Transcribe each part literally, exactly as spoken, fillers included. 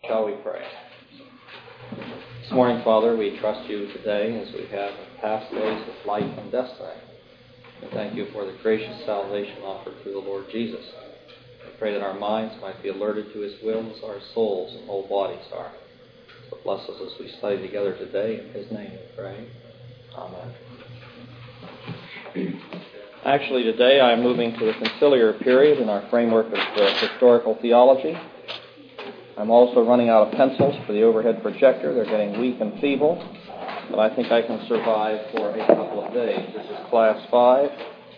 Shall we pray? This morning, Father, we trust you today as we have past days of life and destiny. We thank you for the gracious salvation offered through the Lord Jesus. We pray that our minds might be alerted to his will as our souls and whole bodies are. So bless us as we study together today. In his name we pray. Amen. Actually, today I'm moving to the conciliar period in our framework of uh, historical theology. I'm also running out of pencils for the overhead projector. They're getting weak and feeble, but I think I can survive for a couple of days. This is Class five.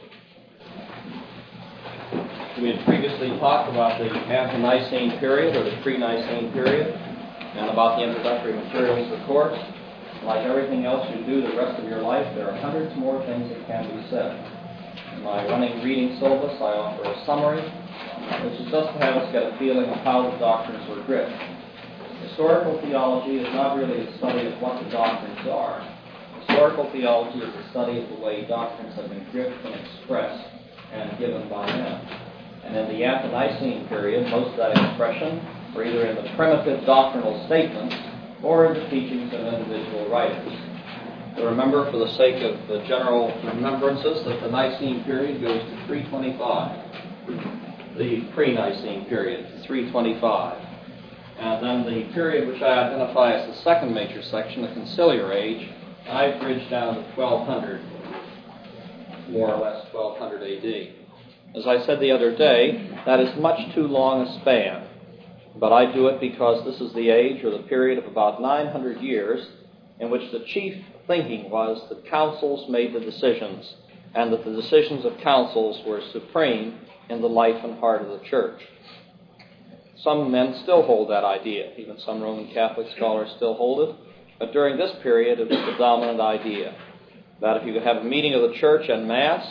We had previously talked about the Ante-Nicene period, or the pre-Nicene period, and about the introductory materials of the course. Like everything else you do the rest of your life, there are hundreds more things that can be said. In my running reading syllabus, I offer a summary, which is just to have us get a feeling of how the doctrines were gripped. Historical theology is not really a study of what the doctrines are. Historical theology is a study of the way doctrines have been gripped and expressed and given by men. And in the Ante-Nicene period, most of that expression were either in the primitive doctrinal statements or in the teachings of individual writers. So remember, for the sake of the general remembrances, that the Nicene period goes to three twenty-five. The pre-Nicene period, three twenty-five. And then the period which I identify as the second major section, the conciliar age, I bridge down to twelve hundred, more or less twelve hundred A D. As I said the other day, that is much too long a span, but I do it because this is the age or the period of about nine hundred years in which the chief thinking was that councils made the decisions, and that the decisions of councils were supreme in the life and heart of the church. Some men still hold that idea. Even some Roman Catholic scholars still hold it. But during this period, it was the dominant idea that if you could have a meeting of the church en masse,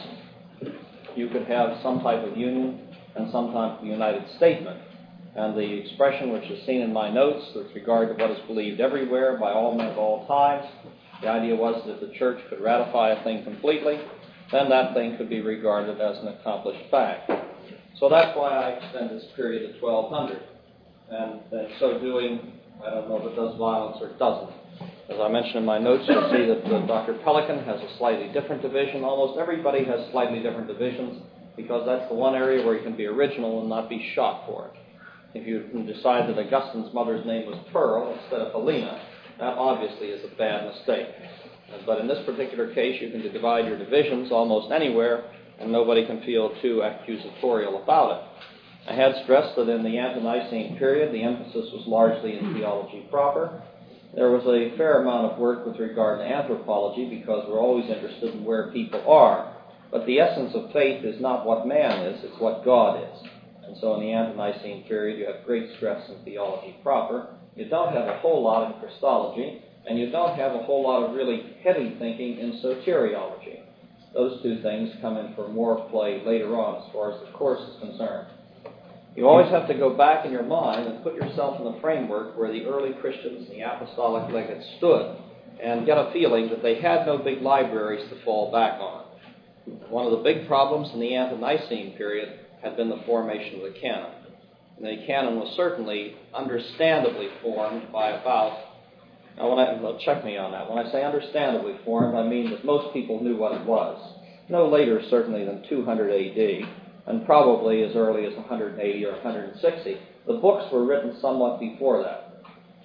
you could have some type of union and some type of united statement. And the expression which is seen in my notes with regard to what is believed everywhere by all men of all times, the idea was that if the church could ratify a thing completely, then that thing could be regarded as an accomplished fact. So that's why I extend this period to twelve hundred. And in so doing, I don't know if it does violence or doesn't. As I mentioned in my notes, you'll see that uh, Doctor Pelikan has a slightly different division. Almost everybody has slightly different divisions, because that's the one area where you can be original and not be shot for it. If you decide that Augustine's mother's name was Pearl instead of Helena, that obviously is a bad mistake. But in this particular case, you can divide your divisions almost anywhere, and nobody can feel too accusatorial about it. I had stressed that in the Ante-Nicene period, the emphasis was largely in theology proper. There was a fair amount of work with regard to anthropology, because we're always interested in where people are. But the essence of faith is not what man is, it's what God is. And so in the Ante-Nicene period, you have great stress in theology proper. You don't have a whole lot in Christology, and you don't have a whole lot of really heavy thinking in soteriology. Those two things come in for more play later on as far as the course is concerned. You always have to go back in your mind and put yourself in the framework where the early Christians and the apostolic legates stood, and get a feeling that they had no big libraries to fall back on. One of the big problems in the Ante-Nicene period had been the formation of the canon. And the canon was certainly understandably formed by about, now when I, well, check me on that, when I say understandably formed, I mean that most people knew what it was. No later, certainly, than two hundred A D, and probably as early as one hundred eighty or one hundred sixty. The books were written somewhat before that.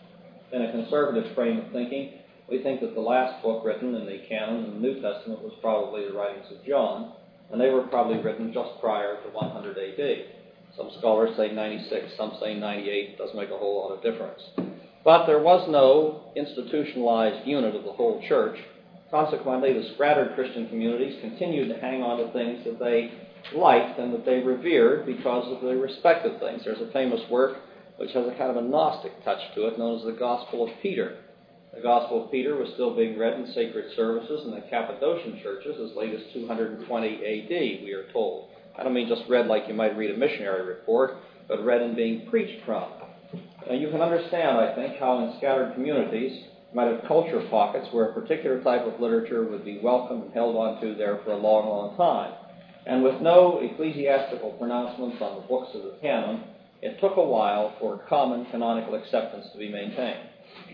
In a conservative frame of thinking, we think that the last book written in the canon in the New Testament was probably the writings of John, and they were probably written just prior to one hundred A D. Some scholars say ninety-six, some say ninety-eight. It doesn't make a whole lot of difference. But there was no institutionalized unit of the whole church. Consequently, the scattered Christian communities continued to hang on to things that they liked and that they revered because of the respective things. There's a famous work which has a kind of a Gnostic touch to it, known as the Gospel of Peter. The Gospel of Peter was still being read in sacred services in the Cappadocian churches as late as two hundred twenty A D, we are told. I don't mean just read like you might read a missionary report, but read and being preached from. Now, you can understand, I think, how in scattered communities you might have culture pockets where a particular type of literature would be welcomed and held onto there for a long, long time. And with no ecclesiastical pronouncements on the books of the canon, it took a while for common canonical acceptance to be maintained.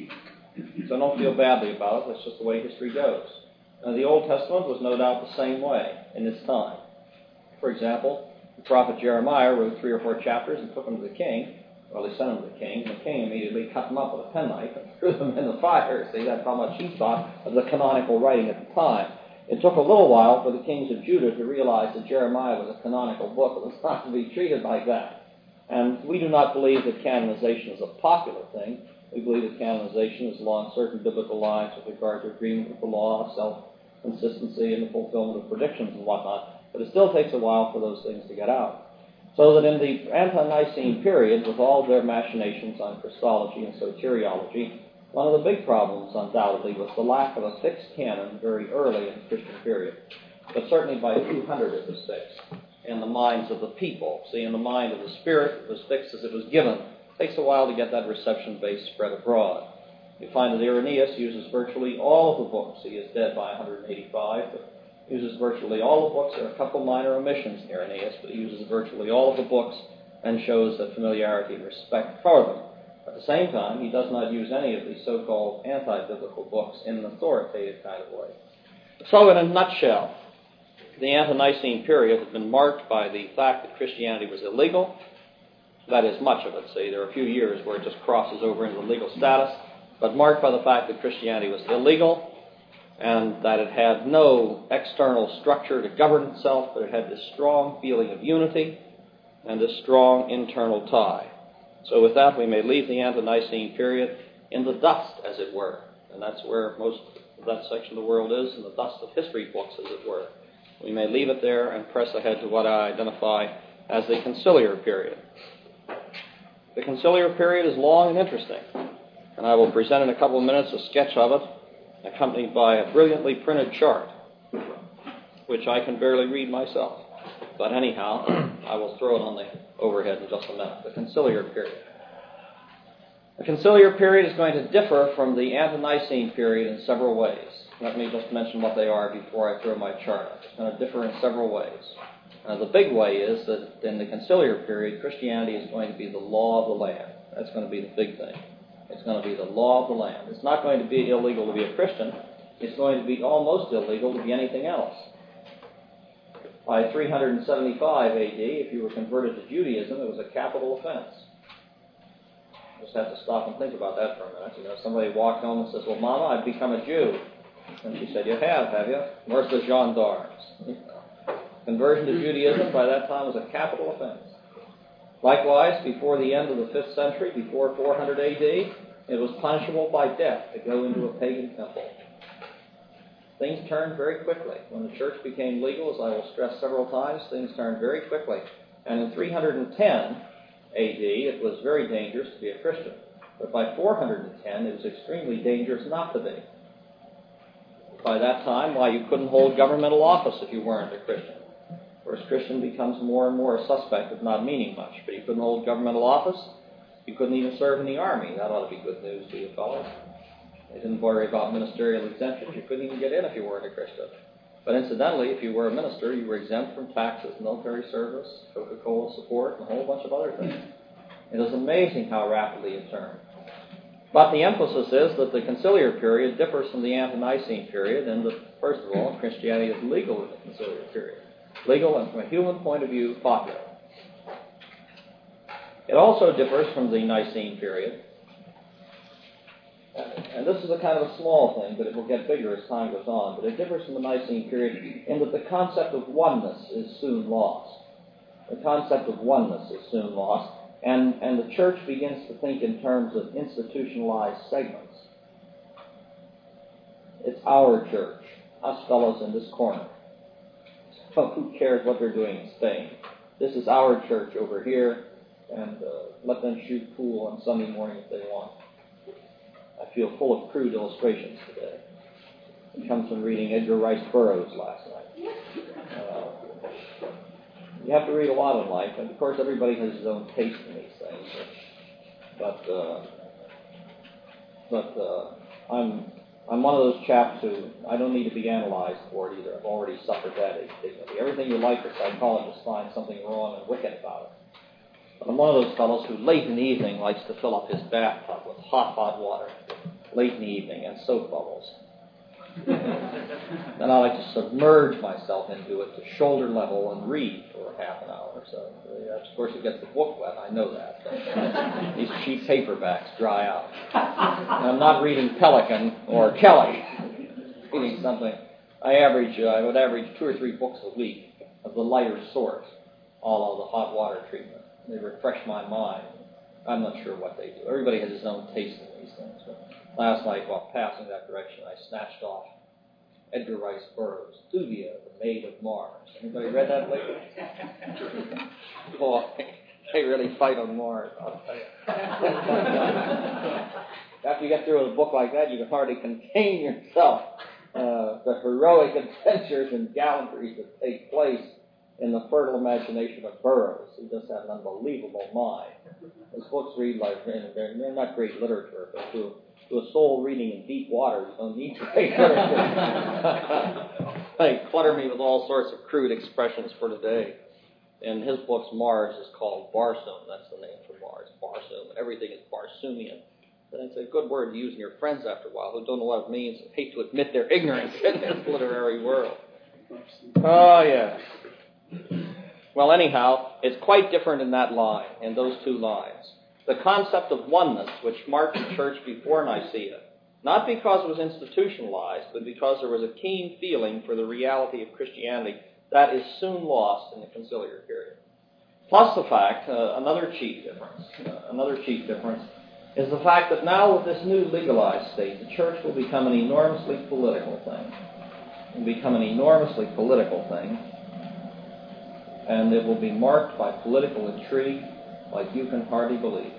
So don't feel badly about it. That's just the way history goes. Now, the Old Testament was no doubt the same way in its time. For example, the prophet Jeremiah wrote three or four chapters and took them to the king. Well, he sent them to the king, and the king immediately cut them up with a penknife and threw them in the fire. See, that's how much he thought of the canonical writing at the time. It took a little while for the kings of Judah to realize that Jeremiah was a canonical book. It was not to be treated like that. And we do not believe that canonization is a popular thing. We believe that canonization is along certain biblical lines with regard to agreement with the law, self-consistency, and the fulfillment of predictions and whatnot. But it still takes a while for those things to get out. So that in the ante-Nicene period, with all their machinations on Christology and soteriology, one of the big problems, undoubtedly, was the lack of a fixed canon very early in the Christian period. But certainly by two hundred it was fixed in the minds of the people. See, in the mind of the Spirit, it was fixed as it was given. It takes a while to get that reception base spread abroad. You find that Irenaeus uses virtually all of the books. He is dead by one hundred eighty-five, but uses virtually all the books. There are a couple minor omissions in Irenaeus, but he uses virtually all of the books and shows a familiarity and respect for them. At the same time, he does not use any of these so-called anti-biblical books in an authoritative kind of way. So in a nutshell, the ante-Nicene period has been marked by the fact that Christianity was illegal. That is, much of it. See, there are a few years where it just crosses over into legal status, but marked by the fact that Christianity was illegal and that it had no external structure to govern itself, but it had this strong feeling of unity and this strong internal tie. So with that, we may leave the ante-Nicene period in the dust, as it were. And that's where most of that section of the world is, in the dust of history books, as it were. We may leave it there and press ahead to what I identify as the conciliar period. The conciliar period is long and interesting, and I will present in a couple of minutes a sketch of it, accompanied by a brilliantly printed chart, which I can barely read myself. But anyhow, I will throw it on the overhead in just a minute. The conciliar period. The conciliar period is going to differ from the ante-Nicene period in several ways. Let me just mention what they are before I throw my chart up. It's going to differ in several ways. Uh, the big way is that in the conciliar period, Christianity is going to be the law of the land. That's going to be the big thing. It's going to be the law of the land. It's not going to be illegal to be a Christian. It's going to be almost illegal to be anything else. By three hundred seventy-five A D, if you were converted to Judaism, it was a capital offense. Just have to stop and think about that for a minute. You know, somebody walked home and says, "Well, Mama, I've become a Jew." And she said, "You have, have you? Where's the gendarmes?" Conversion to Judaism by that time was a capital offense. Likewise, before the end of the fifth century, before four hundred A D, it was punishable by death to go into a pagan temple. Things turned very quickly. When the church became legal, as I will stress several times, things turned very quickly. And in three hundred ten A D, it was very dangerous to be a Christian. But by four hundred ten, it was extremely dangerous not to be. By that time, why, you couldn't hold governmental office if you weren't a Christian. Of course, Christian becomes more and more a suspect of not meaning much. But you couldn't hold governmental office. You couldn't even serve in the army. That ought to be good news to you fellows. They didn't worry about ministerial exemptions. You couldn't even get in if you weren't a Christian. But incidentally, if you were a minister, you were exempt from taxes, military service, Coca-Cola support, and a whole bunch of other things. It is amazing how rapidly it turned. But the emphasis is that the conciliar period differs from the ante-Nicene period, and that, first of all, Christianity is legal in the conciliar period. Legal and, from a human point of view, popular. It also differs from the Nicene period. And this is a kind of a small thing, but it will get bigger as time goes on. But it differs from the Nicene period in that the concept of oneness is soon lost. The concept of oneness is soon lost, and, and the church begins to think in terms of institutionalized segments. It's our church, us fellows in this corner. So who cares what they're doing in Spain? This is our church over here, and uh, let them shoot pool on Sunday morning if they want. I feel full of crude illustrations today. It comes from reading Edgar Rice Burroughs last night. Uh, you have to read a lot in life, and of course everybody has his own taste in these things. But uh, but uh, I'm I'm one of those chaps who I don't need to be analyzed for it either. I've already suffered that indignity. Everything you like as psychologists find something wrong and wicked about it. But I'm one of those fellows who late in the evening likes to fill up his bathtub with hot, hot water, late in the evening, and soap bubbles. Then I like to submerge myself into it to shoulder level and read for half an hour or so. Of course, it gets the book wet, I know that. So these cheap paperbacks dry out. And I'm not reading Pelican or Kelly. Reading something. I average, uh, I would average two or three books a week of the lighter sort, all of the hot water treatment. They refresh my mind. I'm not sure what they do. Everybody has his own taste in these things. But last night, while passing that direction, I snatched off Edgar Rice Burroughs' Thuvia, the Maid of Mars. Anybody read that lately? Boy, they really fight on Mars, I'll tell you. After you get through with a book like that, you can hardly contain yourself. Uh, the heroic adventures and gallantries that take place in the fertile imagination of Burroughs. He just had an unbelievable mind. His books read like, they're, they're not great literature, but to, to a soul reading in deep water, you don't need great literature. They clutter me with all sorts of crude expressions for today. In his books, Mars is called Barsoom. That's the name for Mars, Barsoom. And everything is Barsoomian. And it's a good word to use in your friends after a while who don't know what it means and hate to admit their ignorance in this literary world. Oh, yes. Well, anyhow, it's quite different in that line, in those two lines. The concept of oneness, which marked the church before Nicaea, not because it was institutionalized, but because there was a keen feeling for the reality of Christianity, that is soon lost in the conciliar period. Plus the fact, uh, another chief difference, uh, another chief difference, is the fact that now with this new legalized state, the church will become an enormously political thing. It will become an enormously political thing. And it will be marked by political intrigue like you can hardly believe.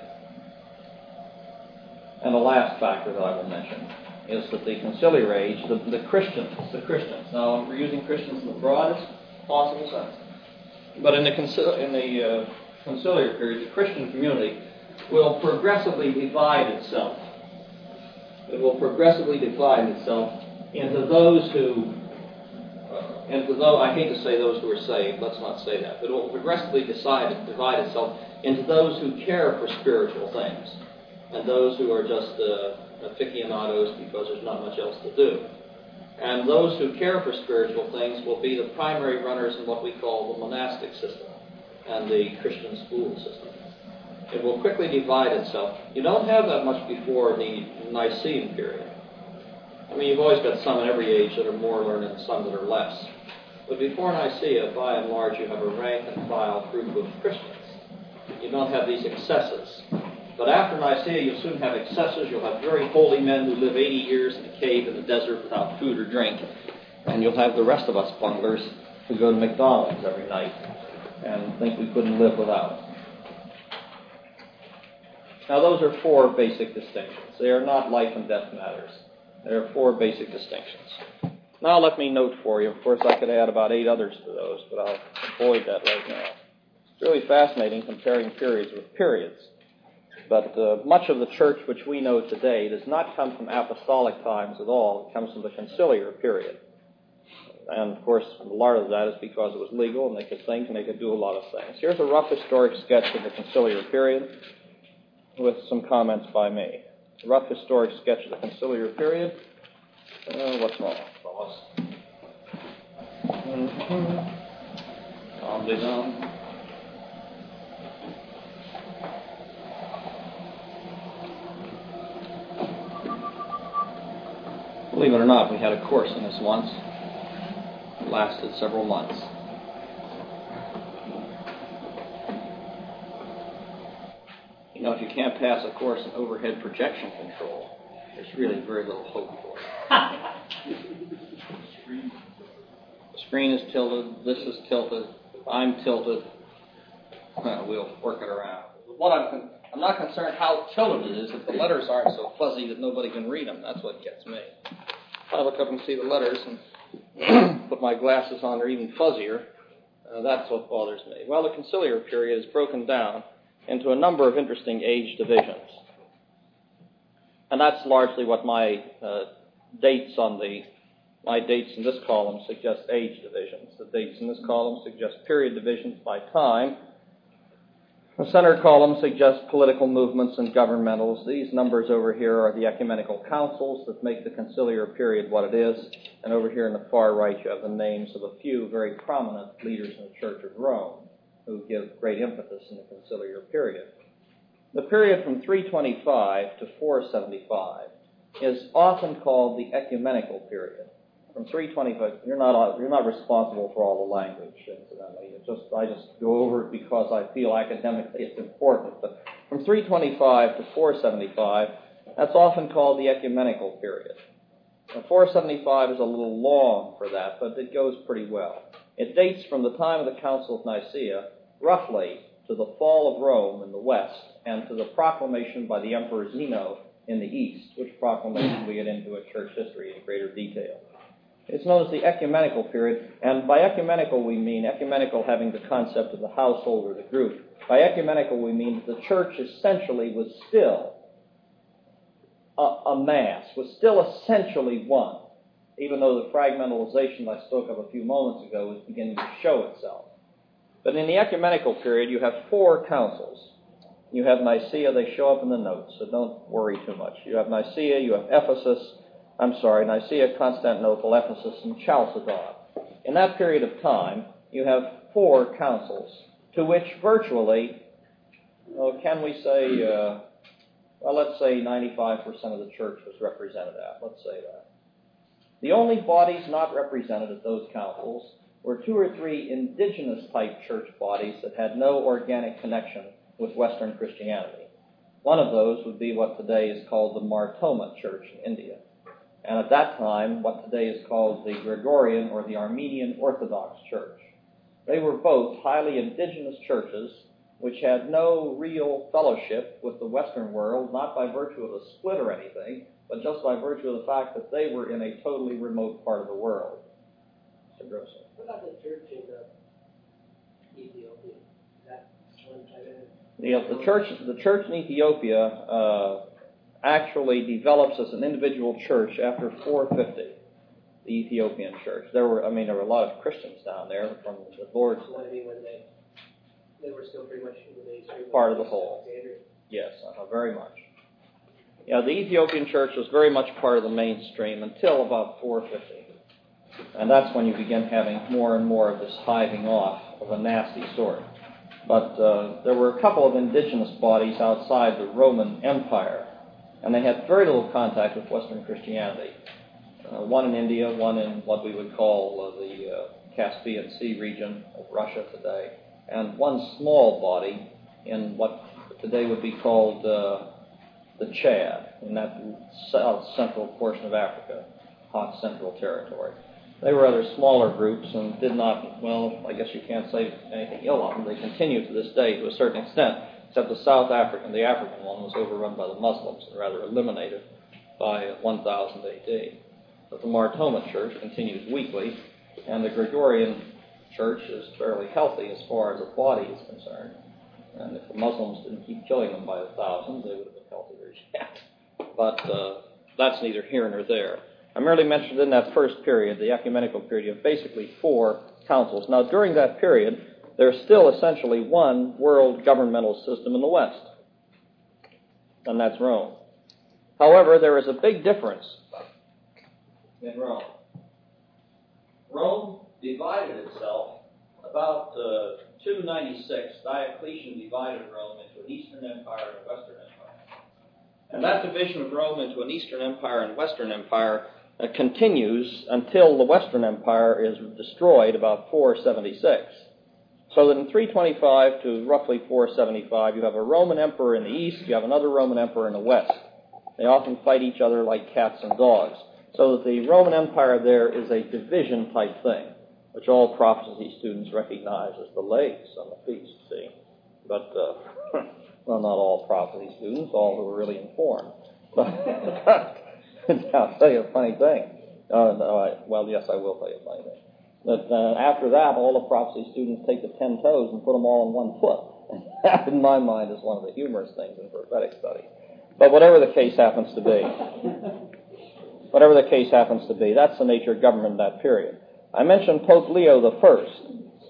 And the last factor that I will mention is that the conciliar age, the, the Christians, the Christians, now we're using Christians in the broadest possible sense, but in the, concil- in the uh, conciliar period, the Christian community will progressively divide itself. It will progressively divide itself into those who And though I hate to say those who are saved, let's not say that, but it will progressively decide, divide itself into those who care for spiritual things and those who are just uh, aficionados because there's not much else to do. And those who care for spiritual things will be the primary runners in what we call the monastic system and the Christian school system. It will quickly divide itself. You don't have that much before the Nicene period. I mean, you've always got some in every age that are more learned and some that are less. But before Nicaea, by and large, you have a rank and file group of Christians. You don't have these excesses. But after Nicaea, you'll soon have excesses. You'll have very holy men who live eighty years in a cave in the desert without food or drink. And you'll have the rest of us bunglers who go to McDonald's every night and think we couldn't live without. Now, those are four basic distinctions. They are not life and death matters. There are four basic distinctions. Now let me note for you, of course I could add about eight others to those, but I'll avoid that right now. It's really fascinating comparing periods with periods. But uh, much of the church which we know today does not come from apostolic times at all. It comes from the conciliar period. And of course, a lot of that is because it was legal and they could think and they could do a lot of things. Here's a rough historic sketch of the conciliar period with some comments by me. A rough historic sketch of the conciliar period. Uh, what's wrong, fellas? Mm-hmm. Calm down. Believe it or not, we had a course in this once. It lasted several months. You know, if you can't pass a course in overhead projection control, there's really very little hope for it. The screen is tilted, this is tilted, I'm tilted. Well, we'll work it around. What I'm, con- I'm not concerned how tilted it is if the letters aren't so fuzzy that nobody can read them. That's what gets me. If I look up and see the letters and put my glasses on, they're even fuzzier. Uh, that's what bothers me. Well, the conciliar period is broken down into a number of interesting age divisions. And that's largely what my uh, dates on the, my dates in this column suggest age divisions. The dates in this column suggest period divisions by time. The center column suggests political movements and governmentals. These numbers over here are the ecumenical councils that make the conciliar period what it is. And over here in the far right, you have the names of a few very prominent leaders in the Church of Rome who give great emphasis in the conciliar period. The period from three twenty-five to four seventy-five is often called the ecumenical period. From three twenty-five, you're not you're not responsible for all the language, incidentally. It's just I just go over it because I feel academically it's important. But from three twenty-five to four seventy-five, that's often called the ecumenical period. Now, four seventy-five is a little long for that, but it goes pretty well. It dates from the time of the Council of Nicaea, roughly, to the fall of Rome in the west, and to the proclamation by the Emperor Zeno in the east, which proclamation we get into at church history in greater detail. It's known as the ecumenical period, and by ecumenical we mean, ecumenical having the concept of the household or the group, by ecumenical we mean that the church essentially was still a, a mass, was still essentially one, even though the fragmentalization I spoke of a few moments ago was beginning to show itself. But in the ecumenical period you have four councils. You have Nicaea, they show up in the notes, so don't worry too much. You have Nicaea, you have Ephesus, I'm sorry, Nicaea, Constantinople, Ephesus, and Chalcedon. In that period of time, you have four councils, to which virtually, oh, can we say, uh, well, let's say ninety-five percent of the church was represented at. Let's say that. The only bodies not represented at those councils were two or three indigenous-type church bodies that had no organic connection with Western Christianity. One of those would be what today is called the Mar Thoma Church in India. And at that time, what today is called the Gregorian or the Armenian Orthodox Church. They were both highly indigenous churches which had no real fellowship with the Western world, not by virtue of a split or anything, but just by virtue of the fact that they were in a totally remote part of the world. Mister Grosser. What about the church in uh, Ethiopia? Is that one type of... The, the church, the church in Ethiopia uh, actually develops as an individual church after four fifty, the Ethiopian church. There were, I mean, there were a lot of Christians down there from the Lord's. So I mean, when they, they were still pretty much in the mainstream. Part of the whole. Yes, uh, very much. Yeah, the Ethiopian church was very much part of the mainstream until about four fifty. And that's when you begin having more and more of this hiving off of a nasty sort. But uh, there were a couple of indigenous bodies outside the Roman Empire, and they had very little contact with Western Christianity. Uh, one in India, one in what we would call uh, the uh, Caspian Sea region of Russia today, and one small body in what today would be called uh, the Chad, in that south central portion of Africa, hot central territory. They were other smaller groups and did not, well, I guess you can't say anything ill of them. They continue to this day to a certain extent, except the South African, the African one, was overrun by the Muslims and rather eliminated by one thousand A D. But the Mar Thoma Church continues weekly, and the Gregorian Church is fairly healthy as far as the body is concerned. And if the Muslims didn't keep killing them by the thousands, they would have been healthier yet. But uh, that's neither here nor there. I merely mentioned in that first period, the ecumenical period, you have basically four councils. Now, during that period, there's still essentially one world governmental system in the West, and that's Rome. However, there is a big difference in Rome. Rome divided itself about uh, two ninety-six. Diocletian divided Rome into an Eastern Empire and a Western Empire. And that division of Rome into an Eastern Empire and Western Empire uh, continues until the Western Empire is destroyed about four seventy-six. So that in three twenty-five to roughly four seventy-five, you have a Roman emperor in the east, you have another Roman emperor in the west. They often fight each other like cats and dogs. So that the Roman Empire there is a division-type thing, which all prophecy students recognize as the legs on the feast, see? But, uh, well, not all prophecy students, all who are really informed. But I'll tell you a funny thing. Uh, no, I, well, yes, I will tell you a funny thing. But uh, after that, all the prophecy students take the ten toes and put them all in one foot. And that, in my mind, is one of the humorous things in prophetic study. But whatever the case happens to be, whatever the case happens to be, that's the nature of government in that period. I mentioned Pope Leo the First.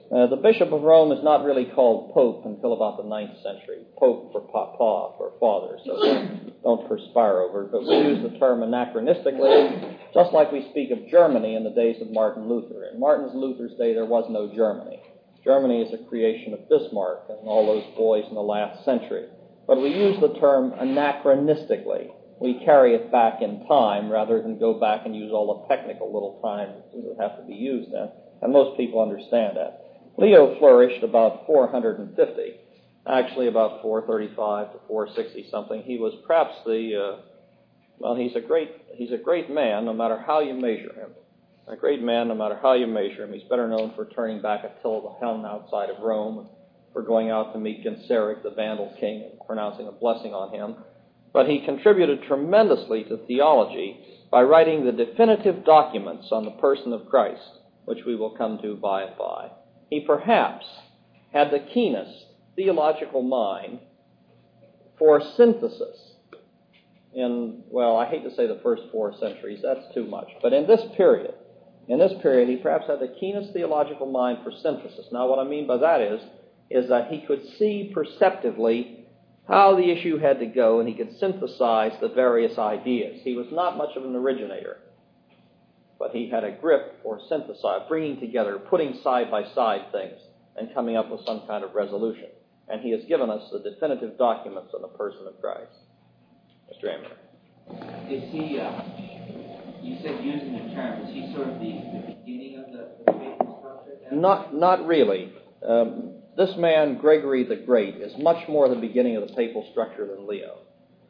Uh, the Bishop of Rome is not really called Pope until about the ninth century. Pope for papa, for father, so don't, don't perspire over it. But we use the term anachronistically, just like we speak of Germany in the days of Martin Luther. In Martin Luther's day, there was no Germany. Germany is a creation of Bismarck and all those boys in the last century. But we use the term anachronistically. We carry it back in time rather than go back and use all the technical little times that have to be used then. And most people understand that. Leo flourished about four hundred fifty, actually about four thirty-five to four sixty something. He was perhaps the, uh, well, he's a great, he's a great man no matter how you measure him. A great man no matter how you measure him. He's better known for turning back Attila the Hun outside of Rome, for going out to meet Genseric, the Vandal king, and pronouncing a blessing on him. But he contributed tremendously to theology by writing the definitive documents on the person of Christ, which we will come to by and by. He perhaps had the keenest theological mind for synthesis in, well, I hate to say the first four centuries, that's too much, but in this period, in this period, he perhaps had the keenest theological mind for synthesis. Now, what I mean by that is, is that he could see perceptively how the issue had to go, and he could synthesize the various ideas. He was not much of an originator, but he had a grip for synthesizing, bringing together, putting side-by-side things, and coming up with some kind of resolution. And he has given us the definitive documents on the person of Christ. Mister Amer. Is he, uh, you said using the term, is he sort of the, the beginning of the, the papal structure? Not, not really. Um, this man, Gregory the Great, is much more the beginning of the papal structure than Leo.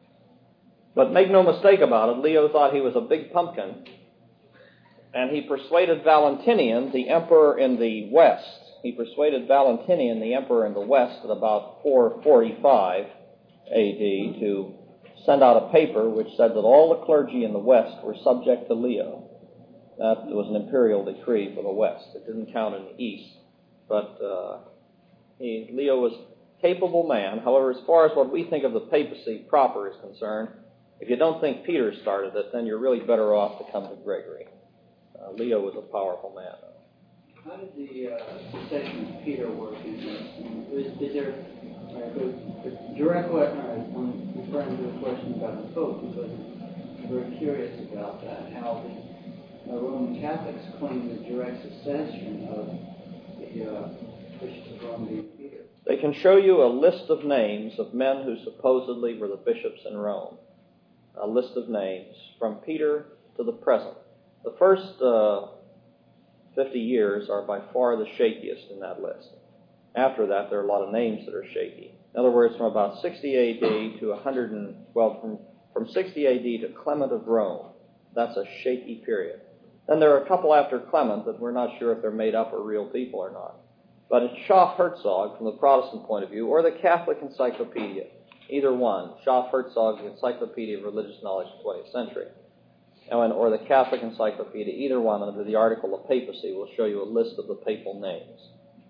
But make no mistake about it, Leo thought he was a big pumpkin, and he persuaded Valentinian, the emperor in the West, he persuaded Valentinian, the emperor in the West, at about four forty-five A D, to send out a paper which said that all the clergy in the West were subject to Leo. That was an imperial decree for the West. It didn't count in the East. But uh, he, Leo was a capable man. However, as far as what we think of the papacy proper is concerned, if you don't think Peter started it, then you're really better off to come to Gregory. Uh, Leo was a powerful man. How did the uh, succession of Peter work in this? Is, is there uh, the, the direct question? Uh, I'm referring to a question about the Pope because I'm very curious about that. How the uh, Roman Catholics claim the direct succession of the uh, Bishop of Rome being Peter. They can show you a list of names of men who supposedly were the bishops in Rome. A list of names from Peter to the present. The first uh, fifty years are by far the shakiest in that list. After that, there are a lot of names that are shaky. In other words, from about sixty A D to one hundred, well, from, from sixty A D to Clement of Rome, that's a shaky period. Then there are a couple after Clement that we're not sure if they're made up or real people or not. But it's Schaff Herzog from the Protestant point of view, or the Catholic Encyclopedia, either one. Schaff Herzog's Encyclopedia of Religious Knowledge of the twentieth century. And, or the Catholic Encyclopedia, either one, under the article of papacy, will show you a list of the papal names.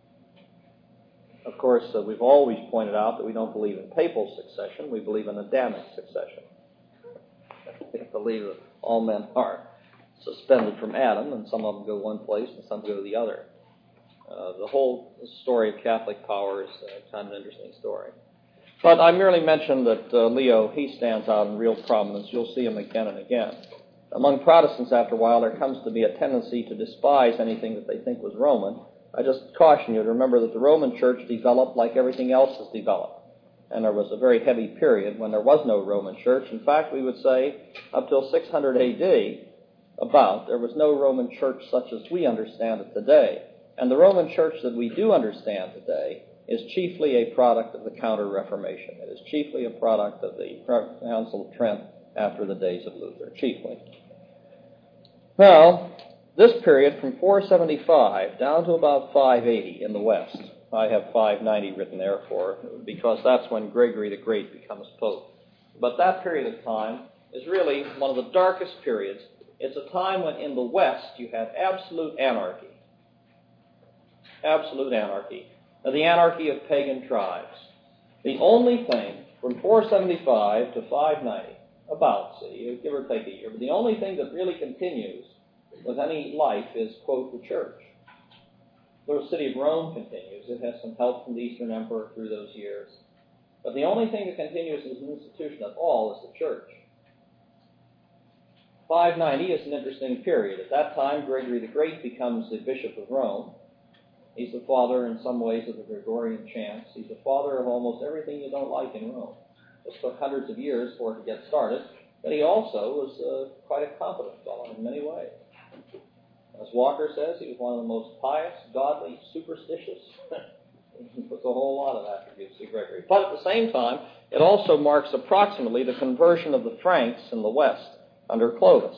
Of course, uh, we've always pointed out that we don't believe in papal succession, we believe in Adamic succession. We believe that all men are suspended from Adam, and some of them go one place and some go the other. Uh, the whole story of Catholic power is uh, kind of an interesting story. But I merely mentioned that uh, Leo, he stands out in real prominence. You'll see him again and again. Among Protestants, after a while, there comes to be a tendency to despise anything that they think was Roman. I just caution you to remember that the Roman Church developed like everything else has developed. And there was a very heavy period when there was no Roman Church. In fact, we would say up till six hundred A D, about, there was no Roman Church such as we understand it today. And the Roman Church that we do understand today is chiefly a product of the Counter-Reformation. It is chiefly a product of the Council of Trent after the days of Luther, chiefly. Now, this period from four seventy-five down to about five eighty in the West, I have five ninety written there for, because that's when Gregory the Great becomes Pope. But that period of time is really one of the darkest periods. It's a time when in the West you had absolute anarchy. Absolute anarchy. Now, the anarchy of pagan tribes. The only thing from four seventy-five to five ninety, about, see, give or take a year, but the only thing that really continues with any life is, quote, the church. the city of Rome continues. It has some help from the Eastern Emperor through those years. But the only thing that continues as an institution at all is the church. five ninety is an interesting period. At that time, Gregory the Great becomes the Bishop of Rome. He's the father, in some ways, of the Gregorian chants. He's the father of almost everything you don't like in Rome. It took hundreds of years for it to get started, but he also was uh, quite a competent fellow in many ways. As Walker says, he was one of the most pious, godly, superstitious. He puts a whole lot of attributes to Gregory. But at the same time, it also marks approximately the conversion of the Franks in the west under Clovis.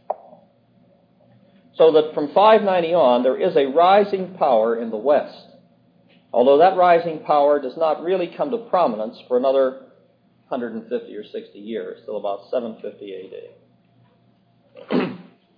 So that from five ninety on, there is a rising power in the west, although that rising power does not really come to prominence for another one hundred fifty or sixty years, till about seven fifty A D.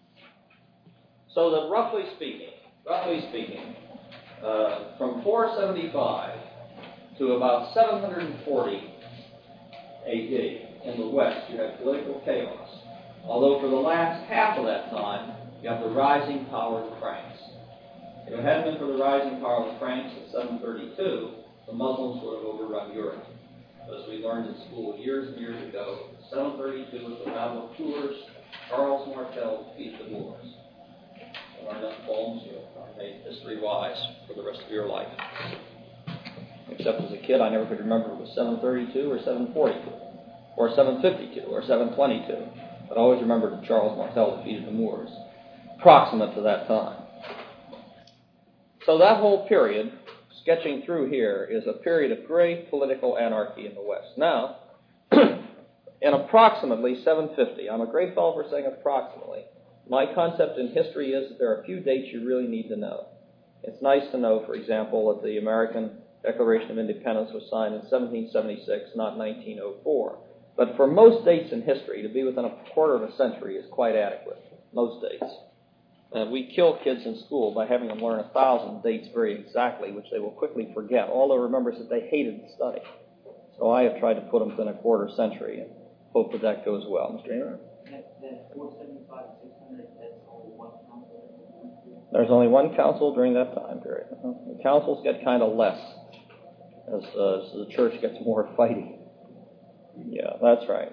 So that roughly speaking, roughly speaking, uh, from four seventy-five to about seven hundred forty A D in the west, you have political chaos. Although for the last half of that time, you have the rising power of the Franks. If it hadn't been for the rising power of the Franks in seven thirty-two, the Muslims would have overrun Europe. As we learned in school years and years ago, seven thirty-two was the Battle of Tours. Charles Martel defeated the Moors. You learn that poems, you'll made history wise for the rest of your life. Except as a kid, I never could remember if it was seven thirty-two or seven forty-two, or seven fifty-two, or seven twenty-two. But I always remembered that Charles Martel defeated the Moors, proximate to that time. So that whole period, sketching through here, is a period of great political anarchy in the West. Now, in approximately seven fifty, I'm a great fellow for saying approximately, my concept in history is that there are a few dates you really need to know. It's nice to know, for example, that the American Declaration of Independence was signed in seventeen seventy-six, not nineteen oh four. But for most dates in history, to be within a quarter of a century is quite adequate, most dates. Uh, we kill kids in school by having them learn a thousand dates very exactly, which they will quickly forget. All they'll remember is that they hated the study. So I have tried to put them within a quarter century and hope that that goes well. Mister Amer? That, that four seventy-five, six hundred, that's only one council? There's only one council during that time period. The councils get kind of less as, uh, as the church gets more fighty. Yeah, that's right.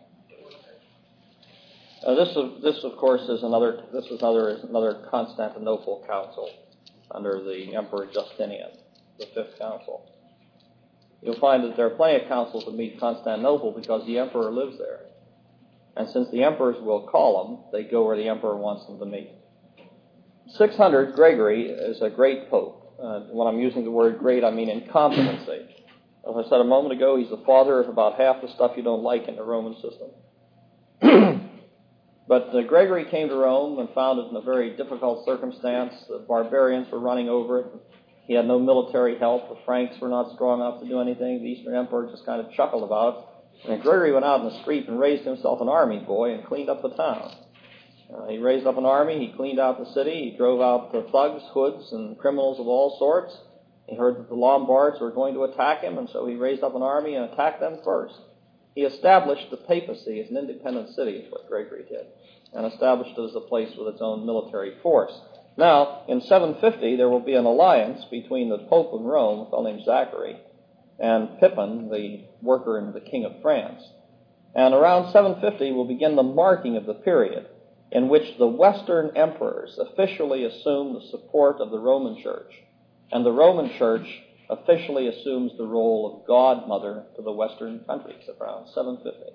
Uh, this, of, this, of course, is another. This is another is another Constantinople council under the Emperor Justinian, the fifth council. You'll find that there are plenty of councils that meet Constantinople because the emperor lives there, and since the emperors will call them, they go where the emperor wants them to meet. six hundred, Gregory is a great pope. Uh, when I'm using the word great, I mean in competency. As I said a moment ago, he's the father of about half the stuff you don't like in the Roman system. But uh, Gregory came to Rome and found it in a very difficult circumstance. The barbarians were running over it. He had no military help. The Franks were not strong enough to do anything. The Eastern Emperor just kind of chuckled about it. And Gregory went out in the street and raised himself an army boy and cleaned up the town. Uh, he raised up an army. He cleaned out the city. He drove out the thugs, hoods, and criminals of all sorts. He heard that the Lombards were going to attack him, and so he raised up an army and attacked them first. He established the papacy as an independent city, is what Gregory did, and established it as a place with its own military force. Now, in seven fifty, there will be an alliance between the Pope of Rome, a fellow named Zachary, and Pippin, the worker and the King of France. And around seven fifty will begin the marking of the period in which the Western emperors officially assume the support of the Roman Church, and the Roman Church officially assumes the role of godmother to the Western countries around seven fifty.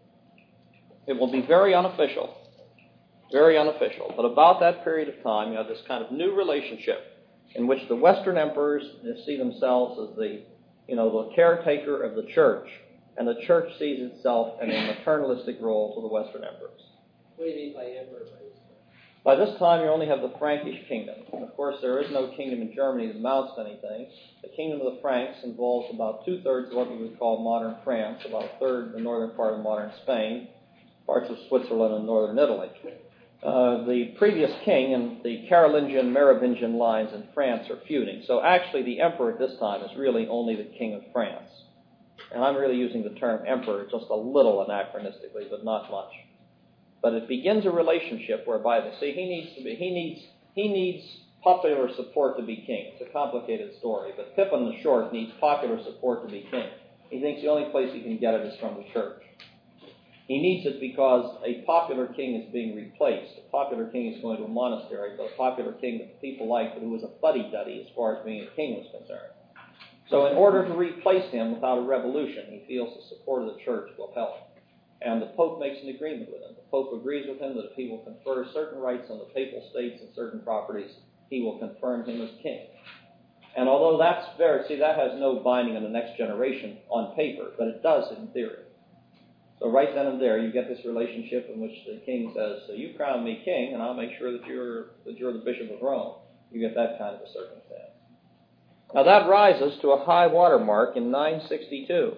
It will be very unofficial, very unofficial, but about that period of time, you have this kind of new relationship in which the Western emperors see themselves as the, you know, the caretaker of the church, and the church sees itself in a maternalistic role to the Western emperors. What do you mean by emperor? By this time, you only have the Frankish kingdom. And of course, there is no kingdom in Germany that amounts to anything. The kingdom of the Franks involves about two-thirds of what we would call modern France, about a third the northern part of modern Spain, parts of Switzerland and northern Italy. Uh, the previous king and the Carolingian, Merovingian lines in France are feuding. So actually, the emperor at this time is really only the king of France. And I'm really using the term emperor just a little anachronistically, but not much. But it begins a relationship whereby they see he needs to be, he needs he needs popular support to be king. It's a complicated story, but Pippin the Short needs popular support to be king. He thinks the only place he can get it is from the church. He needs it because a popular king is being replaced. A popular king is going to a monastery, but a popular king that people liked, but who was a fuddy-duddy as far as being a king was concerned. So in order to replace him without a revolution, he feels the support of the church will help. And the Pope makes an agreement with him. The Pope agrees with him that if he will confer certain rights on the papal states and certain properties, he will confirm him as king. And although that's very, see, that has no binding on the next generation on paper, but it does in theory. So right then and there, you get this relationship in which the king says, so you crown me king, and I'll make sure that you're that you're the Bishop of Rome. You get that kind of a circumstance. Now that rises to a high water mark in nine sixty-two.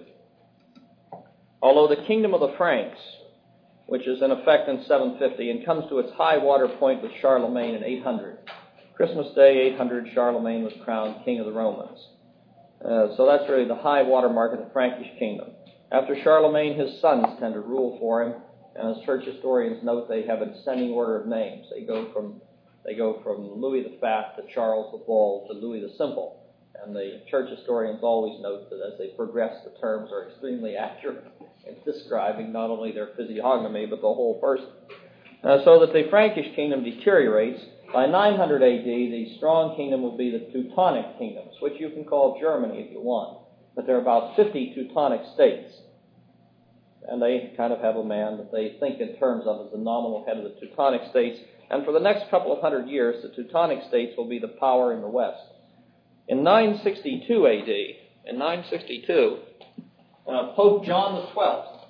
Although the kingdom of the Franks, which is in effect in seven fifty, and comes to its high water point with Charlemagne in eight hundred. Christmas Day, eight hundred, Charlemagne was crowned king of the Romans. Uh, so that's really the high water mark of the Frankish kingdom. After Charlemagne, his sons tend to rule for him, and as church historians note, they have a descending order of names. They go from they go from Louis the Fat to Charles the Bald to Louis the Simple. And the church historians always note that as they progress, the terms are extremely accurate in describing not only their physiognomy, but the whole person. Uh, so that the Frankish kingdom deteriorates. By nine hundred A D, the strong kingdom will be the Teutonic kingdoms, which you can call Germany if you want. But there are about fifty Teutonic states. And they kind of have a man that they think in terms of as the nominal head of the Teutonic states. And for the next couple of hundred years, the Teutonic states will be the power in the West. In nine sixty-two A D, in nine sixty-two, uh, Pope John the Twelfth,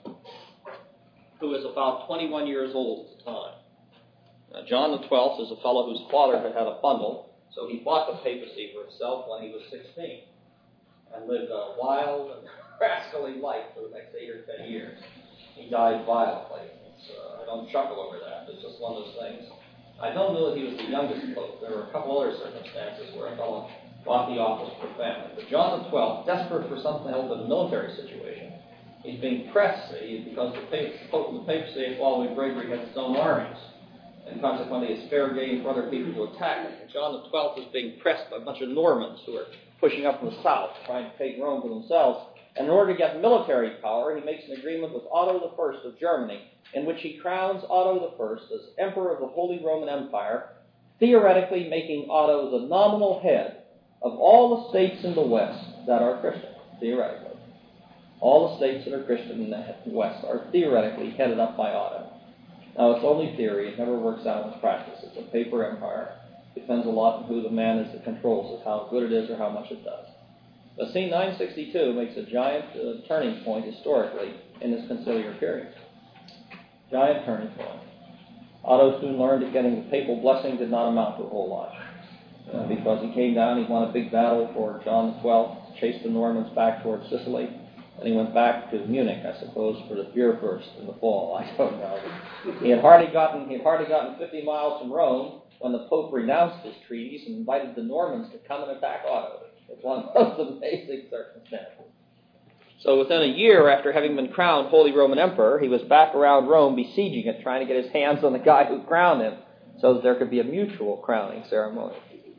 who is about twenty-one years old at the time. Uh, John the Twelfth is a fellow whose father had had a bundle, so he bought the papacy for himself when he was sixteen, and lived a wild and rascally life for the next eight or ten years. He died violently. Uh, I don't chuckle over that. It's just one of those things. I don't know that he was the youngest pope. There were a couple other circumstances where a fellow bought the office for family. But John the Twelfth, desperate for something else than a military situation, he's being pressed see, because the Pope of the papacy, following Gregory, had his own armies. And consequently, it's fair game for other people to attack him. And John the Twelfth is being pressed by a bunch of Normans who are pushing up from the south, trying to take Rome for themselves. And in order to get military power, he makes an agreement with Otto the First of Germany, in which he crowns Otto the First as Emperor of the Holy Roman Empire, theoretically making Otto the nominal head of all the states in the West that are Christian, theoretically. All the states that are Christian in the West are theoretically headed up by Otto. Now, it's only theory. It never works out in practice. It's a paper empire. It depends a lot on who the man is that controls it, how good it is or how much it does. But see, nine sixty-two makes a giant uh, turning point historically in this conciliar period. Giant turning point. Otto soon learned that getting the papal blessing did not amount to a whole lot. Uh, because he came down, he won a big battle for John the Twelfth, chased the Normans back towards Sicily, and he went back to Munich, I suppose, for the Bierfürst in the fall. I don't know. He had hardly gotten he had hardly gotten fifty miles from Rome when the Pope renounced his treaties and invited the Normans to come and attack Otto. It's one of those amazing circumstances. So within a year after having been crowned Holy Roman Emperor, he was back around Rome besieging it, trying to get his hands on the guy who crowned him so that there could be a mutual crowning ceremony.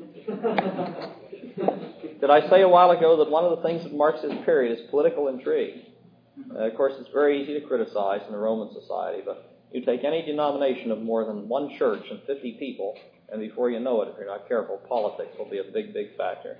Did I say a while ago that one of the things that marks this period is political intrigue? Uh, of course, it's very easy to criticize in a Roman society, but you take any denomination of more than one church and fifty people, and before you know it, if you're not careful, politics will be a big, big factor.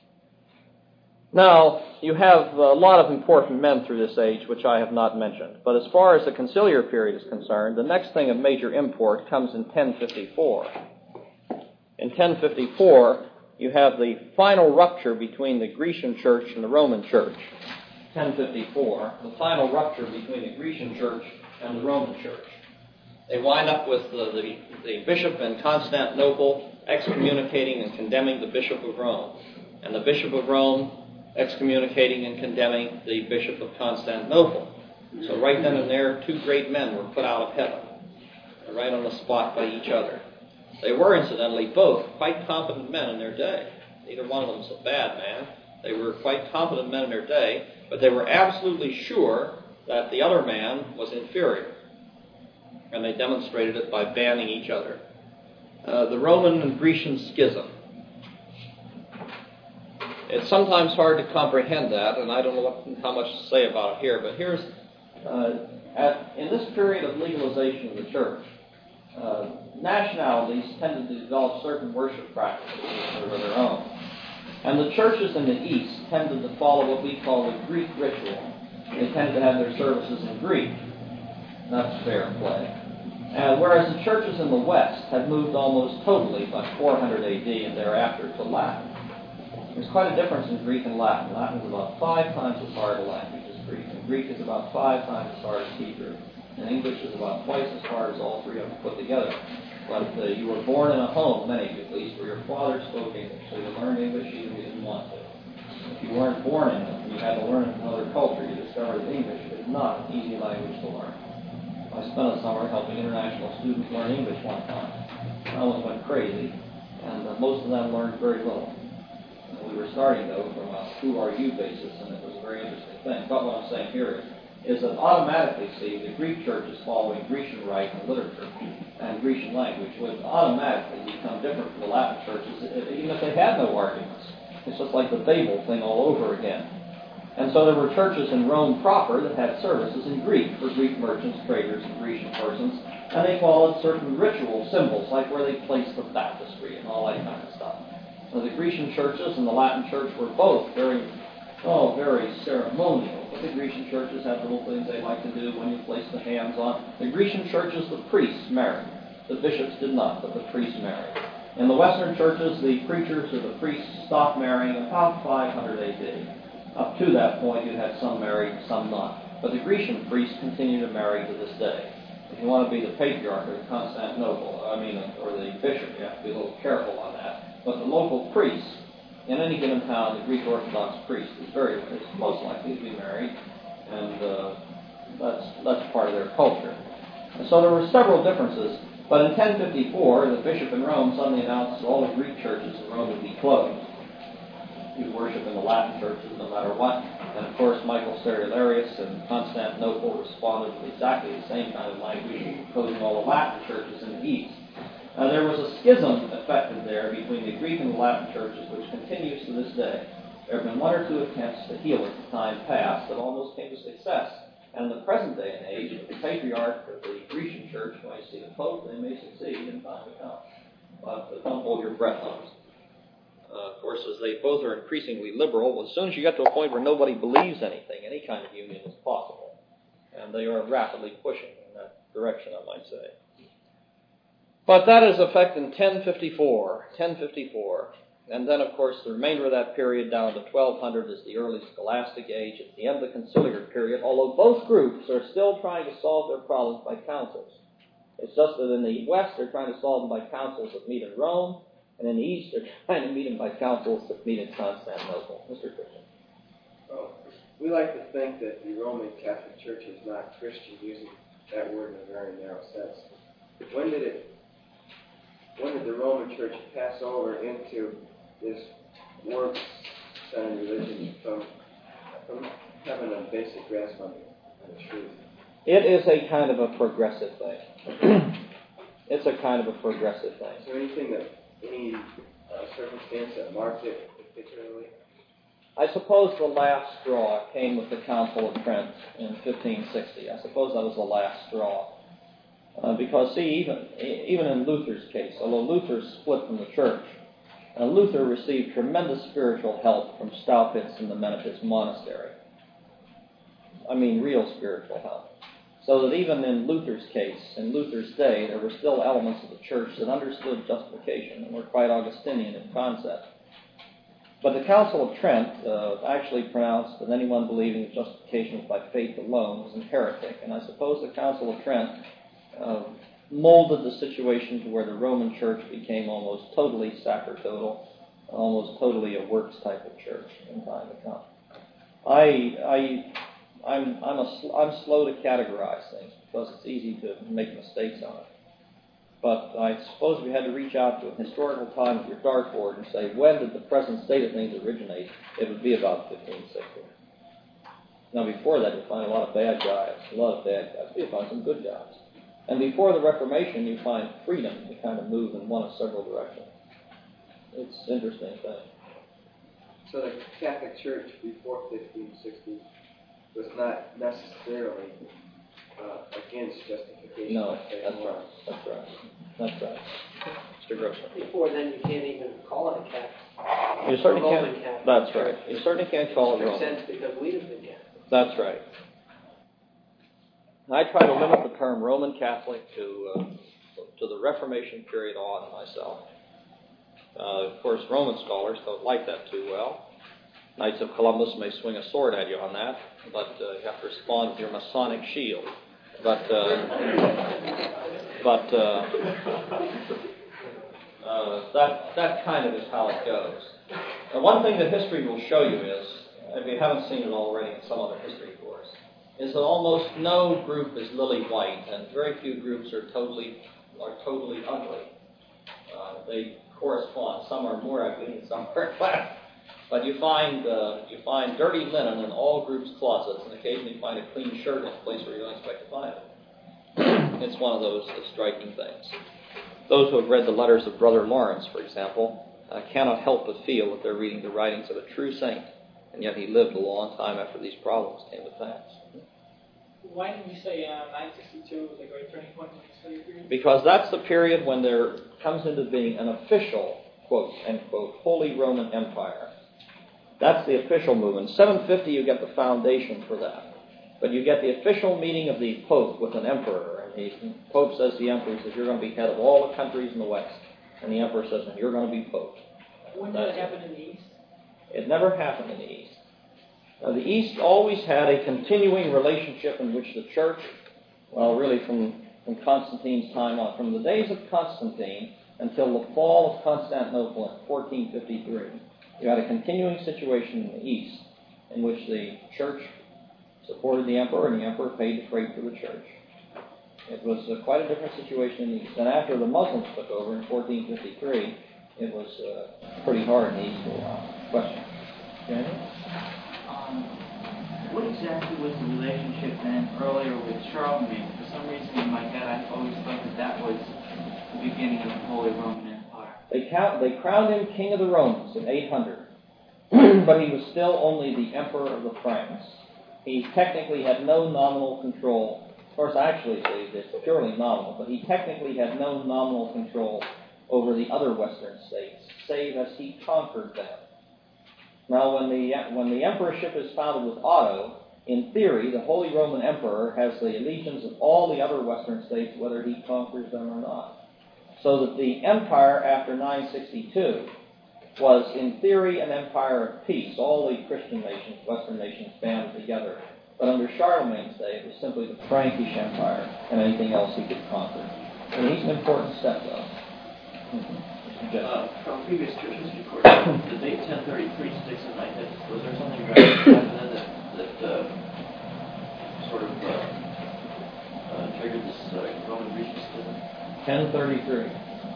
Now, you have a lot of important men through this age, which I have not mentioned. But as far as the conciliar period is concerned, the next thing of major import comes in ten fifty-four. In ten fifty-four, you have the final rupture between the Grecian church and the Roman church. ten fifty-four, the final rupture between the Grecian church and the Roman church. They wind up with the, the, the bishop in Constantinople excommunicating and condemning the bishop of Rome, and the bishop of Rome excommunicating and condemning the bishop of Constantinople. So right then and there, two great men were put out of heaven, right on the spot by each other. They were, incidentally, both quite competent men in their day. Neither one of them was a bad man. They were quite competent men in their day, but they were absolutely sure that the other man was inferior. And they demonstrated it by banning each other. Uh, the Roman and Grecian schism. it's sometimes hard to comprehend that, and I don't know what, how much to say about it here, but here's, uh, at, in this period of legalization of the church, uh, nationalities tended to develop certain worship practices that were their own. And the churches in the East tended to follow what we call the Greek ritual. They tended to have their services in Greek. That's fair play. And whereas the churches in the West had moved almost totally by four hundred A D and thereafter to Latin. There's quite a difference in Greek and Latin. Latin is about five times as hard a language as Greek, and Greek is about five times as hard as Hebrew. And English is about twice as hard as all three of them put together. But uh, you were born in a home, many of you at least, where your father spoke English, so you learned English even if you didn't want to. If you weren't born in it and you had to learn it in another culture, you discovered that English is not an easy language to learn. I spent a summer helping international students learn English one time. I almost went crazy, and uh, most of them learned very little. And we were starting, though, from a who are you basis, and it was a very interesting thing. But what I'm saying here is, is that automatically, see, the Greek churches following Grecian rite and literature and Grecian language would automatically become different from the Latin churches, even if they had no arguments. It's just like the Babel thing all over again. And so there were churches in Rome proper that had services in Greek for Greek merchants, traders, and Grecian persons, and they followed certain ritual symbols, like where they placed the baptistry and all that kind of stuff. So the Grecian churches and the Latin church were both very, oh, very ceremonial. But the Grecian churches had little things they like to do when you place the hands on. The Grecian churches, the priests married. The bishops did not, but the priests married. In the Western churches, the preachers or the priests stopped marrying about five hundred A D. Up to that point, you had some married, some not. But the Grecian priests continue to marry to this day. If you want to be the patriarch of Constantinople, I mean, or the bishop, you have to be a little careful on that. But the local priest, in any given town, the Greek Orthodox priest is very, is most likely to be married, and uh, that's that's part of their culture. And so there were several differences. But in ten fifty-four, the bishop in Rome suddenly announced all the Greek churches in Rome would be closed. You worship in the Latin churches no matter what. And of course, Michael Cerularius in Constantinople responded with exactly the same kind of language, closing all the Latin churches in the East. Uh, there was a schism affected there between the Greek and the Latin churches, which continues to this day. There have been one or two attempts to heal it in time past that almost came to success. And in the present day and age, the patriarch of the Grecian church, when you see the Pope, they may succeed in time to come. But don't hold your breath on it. Uh, of course, as they both are increasingly liberal, as soon as you get to a point where nobody believes anything, any kind of union is possible. And they are rapidly pushing in that direction, I might say. But that is effect in ten fifty-four. ten fifty-four. And then, of course, the remainder of that period down to twelve hundred is the early scholastic age. It's the end of the conciliar period, although both groups are still trying to solve their problems by councils. It's just that in the West, they're trying to solve them by councils that meet in Rome, and in the East, they're trying to meet them by councils that meet in Constantinople. Mister Christian. Oh, we like to think that the Roman Catholic Church is not Christian, using that word in a very narrow sense. When did it? When did the Roman Church pass over into this works-centered religion from, from having a basic grasp on the, on the truth? It is a kind of a progressive thing. It's a kind of a progressive thing. Is there anything that, any uh, circumstance that marked it particularly? I suppose the last straw came with the Council of Trent in fifteen sixty. I suppose that was the last straw. Uh, because, see, even even in Luther's case, although Luther split from the church, uh, Luther received tremendous spiritual help from Staupitz and the men of his monastery. I mean, real spiritual help. So that even in Luther's case, in Luther's day, there were still elements of the church that understood justification and were quite Augustinian in concept. But the Council of Trent uh, actually pronounced that anyone believing that justification was by faith alone was a heretic. And I suppose the Council of Trent Uh, molded the situation to where the Roman Church became almost totally sacerdotal, almost totally a works type of church in time to come. I, I, I'm, I'm, a, I'm slow to categorize things because it's easy to make mistakes on it. But I suppose if you had to reach out to a historical time with your dartboard and say, when did the present state of things originate, it would be about fifteen sixty. Now, before that, you find a lot of bad guys, a lot of bad guys. You find some good guys. And before the Reformation, you find freedom to kind of move in one of several directions. It's an interesting thing. So So the Catholic Church before fifteen sixty was not necessarily uh, against justification. No, by faith that's alone. right. That's right. That's right. Mister Grosser. Before then, you can't even call it a Catholic. You certainly Roman can't. Catholic. That's right. You certainly can't call it Makes Roman. sense because we'd have been Catholic. That's right. I try to limit the term Roman Catholic to uh, to the Reformation period on myself. Uh, of course, Roman scholars don't like that too well. Knights of Columbus may swing a sword at you on that, but uh, you have to respond with your Masonic shield. But uh, but uh, uh, that that kind of is how it goes. Now, one thing that history will show you is, if you haven't seen it already in some other history course, is that almost no group is lily white, and very few groups are totally are totally ugly. Uh, they correspond. Some are more ugly, and some are less. But you find uh, you find dirty linen in all groups' closets, and occasionally find a clean shirt in a place where you don't expect to find it. It's one of those uh, striking things. Those who have read the letters of Brother Lawrence, for example, uh, cannot help but feel that they're reading the writings of a true saint, and yet he lived a long time after these problems came to pass. Why did you say uh, nine sixty-two was a great turning point in the study period? Because that's the period when there comes into being an official, quote, end quote, Holy Roman Empire. That's the official movement. seven fifty, you get the foundation for that. But you get the official meeting of the Pope with an emperor. And the Pope says to the emperor, says, you're going to be head of all the countries in the West. And the emperor says, and you're going to be Pope. When did it happen in the East? It never happened in the East. Now, the East always had a continuing relationship in which the Church, well, really from, from Constantine's time on, from the days of Constantine until the fall of Constantinople in fourteen fifty-three, you had a continuing situation in the East in which the Church supported the Emperor and the Emperor paid the freight for the Church. It was uh, quite a different situation in the East. And after the Muslims took over in fourteen fifty-three, it was uh, pretty hard in the East for a while. Question? Daniel? Um, what exactly was the relationship then earlier with Charlemagne? For some reason in my head I always thought that that was the beginning of the Holy Roman Empire. They, count, they crowned him King of the Romans in eight hundred, but he was still only the Emperor of the Franks. He technically had no nominal control. Of course, actually, it's purely nominal, but he technically had no nominal control over the other Western states, save as he conquered them. Now, when the when the emperorship is founded with Otto, in theory, the Holy Roman Emperor has the allegiance of all the other Western states, whether he conquers them or not. So that the empire after nine sixty-two was, in theory, an empire of peace. All the Christian nations, Western nations, banded together. But under Charlemagne's day, it was simply the Frankish Empire and anything else he could conquer. And he's an important step, though. Mm-hmm. Uh, from previous church history course, the date ten thirty-three sticks in my head. Was there something about then that, that uh, sort of uh, uh, triggered this uh, Roman Grecian schism? ten thirty-three.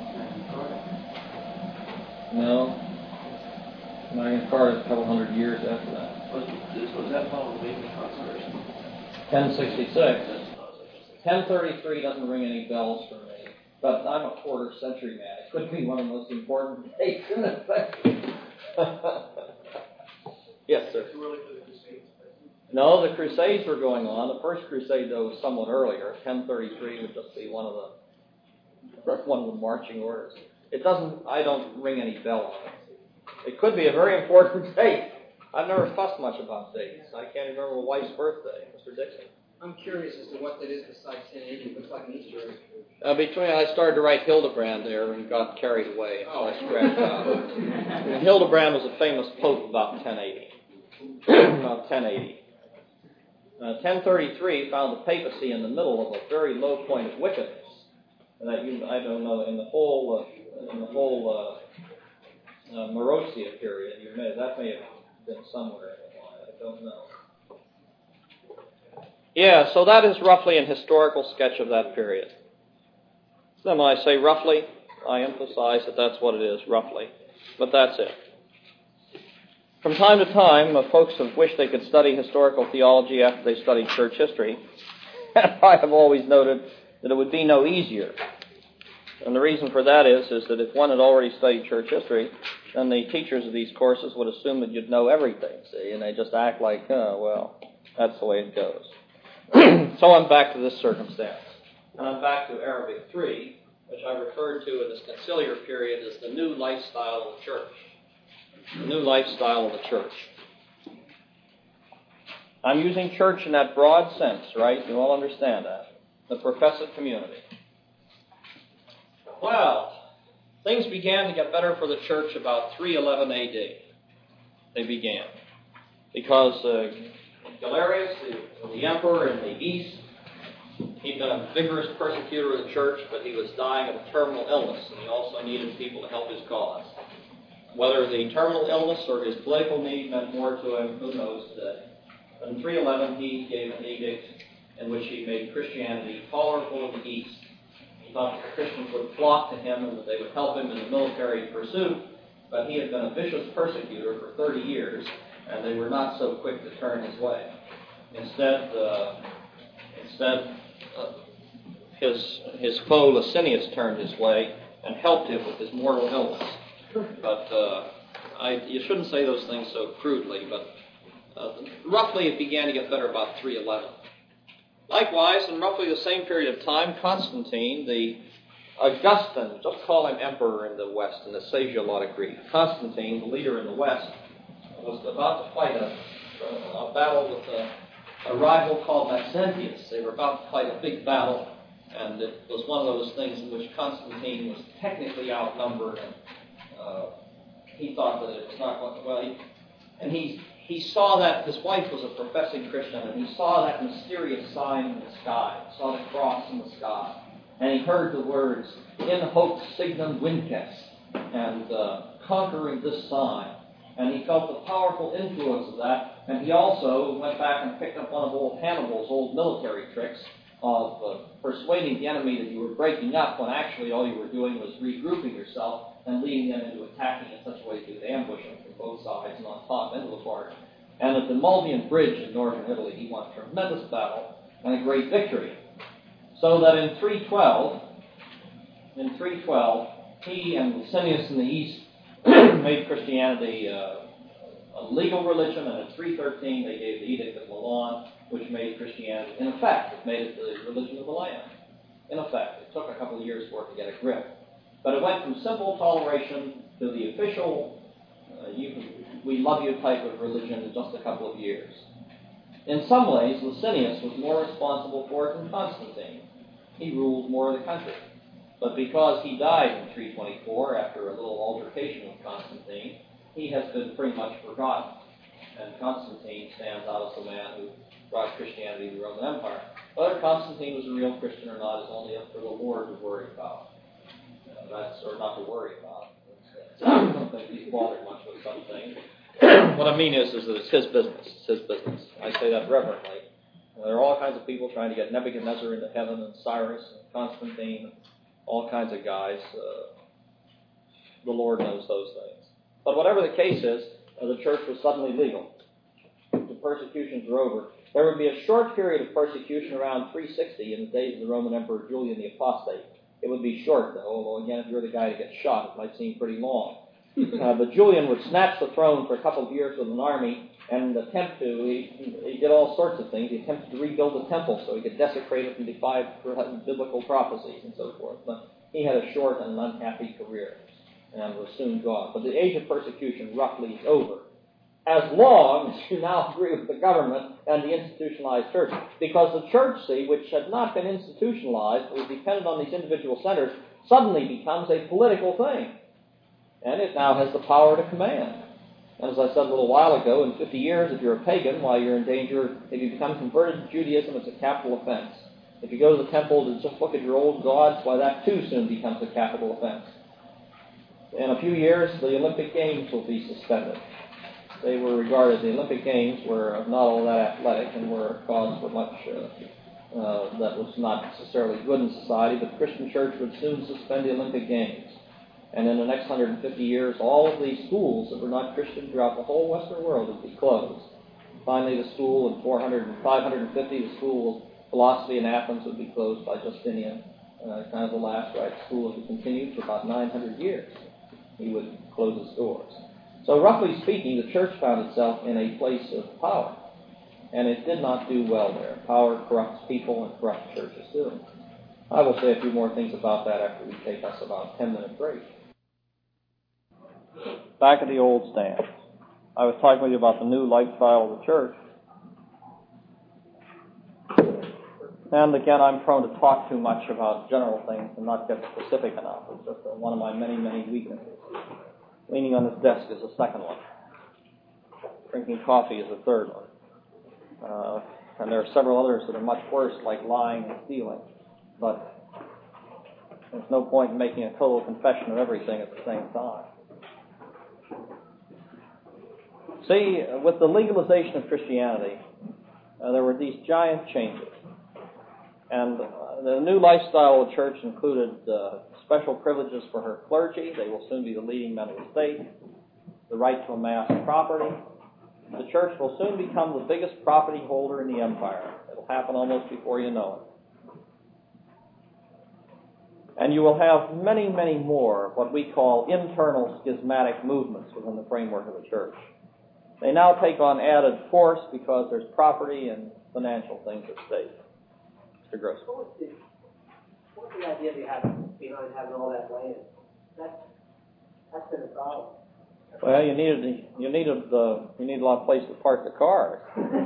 No. Magna Carta is a couple hundred years after that. Was, this, was that following the Vatican Constitution? ten sixty-six. ten thirty-three doesn't ring any bells for me. But I'm a quarter century man. It could be one of the most important dates in the century. Yes, sir. Too early for the Crusades? No, the Crusades were going on. The first Crusade, though, was somewhat earlier. ten thirty-three would just be one of the one of the marching orders. It doesn't. I don't ring any bell on it. It could be a very important date. I've never fussed much about dates. I can't remember my wife's birthday, Mister Dixon. I'm curious as to what that is besides ten eighty. It looks like an Easter egg. Uh, between I started to write Hildebrand there and got carried away, so I scratched out. And Hildebrand was a famous pope about ten eighty. about ten eighty. Uh, ten thirty-three found the papacy in the middle of a very low point of wickedness. And that you, I don't know, in the whole uh, in the whole uh, uh, Marozia period, you may that may have been somewhere in the line. I don't know. Yeah, so that is roughly an historical sketch of that period. Then when I say roughly, I emphasize that that's what it is, roughly. But that's it. From time to time, uh, folks have wished they could study historical theology after they studied church history. I have always noted that it would be no easier. And the reason for that is, is that if one had already studied church history, then the teachers of these courses would assume that you'd know everything, see, and they just act like, oh, well, that's the way it goes. So I'm back to this circumstance. And I'm back to Arabic three, which I referred to in this conciliar period as the new lifestyle of the church. The new lifestyle of the church. I'm using church in that broad sense, right? You all understand that. The professed community. Well, things began to get better for the church about three eleven A D. They began. Because uh, Galerius, the, the emperor in the east, he'd been a vigorous persecutor of the church, but he was dying of a terminal illness, and he also needed people to help his cause. Whether the terminal illness or his political need meant more to him, who knows today. But in three eleven, he gave an edict in which he made Christianity tolerable in the east. He thought that the Christians would flock to him and that they would help him in the military pursuit, but he had been a vicious persecutor for thirty years, and they were not so quick to turn his way. Instead, uh, instead uh, his, his foe Licinius turned his way and helped him with his mortal illness. But uh, I, you shouldn't say those things so crudely, but uh, roughly it began to get better about three eleven. Likewise, in roughly the same period of time, Constantine, the Augustan, just call him emperor in the West, in the saves you a lot of grief. Constantine, the leader in the West, was about to fight a, a battle with a, a rival called Maxentius. They were about to fight a big battle, and it was one of those things in which Constantine was technically outnumbered, and uh, he thought that it was not going well. He, and he he saw that his wife was a professing Christian, and he saw that mysterious sign in the sky. He saw the cross in the sky, and he heard the words "In hoc signum vinces," and uh, conquering this sign. And he felt the powerful influence of that, and he also went back and picked up one of old Hannibal's old military tricks of uh, persuading the enemy that you were breaking up when actually all you were doing was regrouping yourself and leading them into attacking in such a way that you could ambush them from both sides and on top and into the fort. And at the Mulvian Bridge in northern Italy, he won a tremendous battle and a great victory. So that in three twelve, in three twelve, he and Licinius in the east made Christianity uh, a legal religion, and in three thirteen they gave the Edict of Milan, which made Christianity, in effect, it made it the religion of the land. In effect, it took a couple of years for it to get a grip. But it went from simple toleration to the official, uh, you, we love you type of religion in just a couple of years. In some ways, Licinius was more responsible for it than Constantine. He ruled more of the country. But because he died in three twenty-four after a little altercation with Constantine, he has been pretty much forgotten. And Constantine stands out as the man who brought Christianity to the Roman Empire. Whether Constantine was a real Christian or not is only up for the Lord to worry about. Uh, that's, or not to worry about. I don't think he's bothered much with some things. What I mean is, is that it's his business. It's his business. I say that reverently. Uh, there are all kinds of people trying to get Nebuchadnezzar into heaven, and Cyrus, and Constantine, and all kinds of guys. Uh, the Lord knows those things. But whatever the case is, uh, the church was suddenly legal. The persecutions were over. There would be a short period of persecution around three sixty in the days of the Roman Emperor Julian the Apostate. It would be short, though, although, again, if you're the guy to get shot, it might seem pretty long. Uh, but Julian would snatch the throne for a couple of years with an army and attempt to, he, he did all sorts of things. He attempted to rebuild the temple so he could desecrate it and defy biblical prophecies and so forth. But he had a short and unhappy career and was soon gone. But the age of persecution roughly is over, as long as you now agree with the government and the institutionalized church. Because the church, see, which had not been institutionalized, was dependent on these individual centers, suddenly becomes a political thing. And it now has the power to command. And as I said a little while ago, in fifty years, if you're a pagan, why, you're in danger. If you become converted to Judaism, it's a capital offense. If you go to the temple to just look at your old gods, why, that too soon becomes a capital offense. In a few years, the Olympic Games will be suspended. They were regarded, the Olympic Games were not all that athletic and were a cause for much uh, uh, that was not necessarily good in society, but the Christian church would soon suspend the Olympic Games. And in the next one hundred fifty years, all of these schools that were not Christian throughout the whole Western world would be closed. Finally, the school in four hundred and five hundred fifty, the school of philosophy in Athens, would be closed by Justinian. Uh, kind of the last right school that continued for about nine hundred years. he would close his doors. So roughly speaking, the church found itself in a place of power, and it did not do well there. Power corrupts people and corrupts churches too. I will say a few more things about that after we take us about a ten-minute break. Back at the old stand. I was talking with you about the new lifestyle of the church. And again, I'm prone to talk too much about general things and not get specific enough. It's just one of my many, many weaknesses. Leaning on this desk is the second one. Drinking coffee is the third one. Uh, and there are several others that are much worse, like lying and stealing. But there's no point in making a total confession of everything at the same time. See, with the legalization of Christianity, uh, there were these giant changes. And uh, the new lifestyle of the church included uh, special privileges for her clergy. They will soon be the leading men of the state. The right to amass property. The church will soon become the biggest property holder in the empire. It'll happen almost before you know it. And you will have many, many more what we call internal schismatic movements within the framework of the church. They now take on added force because there's property and financial things at stake. Mister Gross. What was the, what was the idea behind, behind having all that land? That, that's been a problem. Well, you needed you needed uh, you needed a lot of place to park the cars.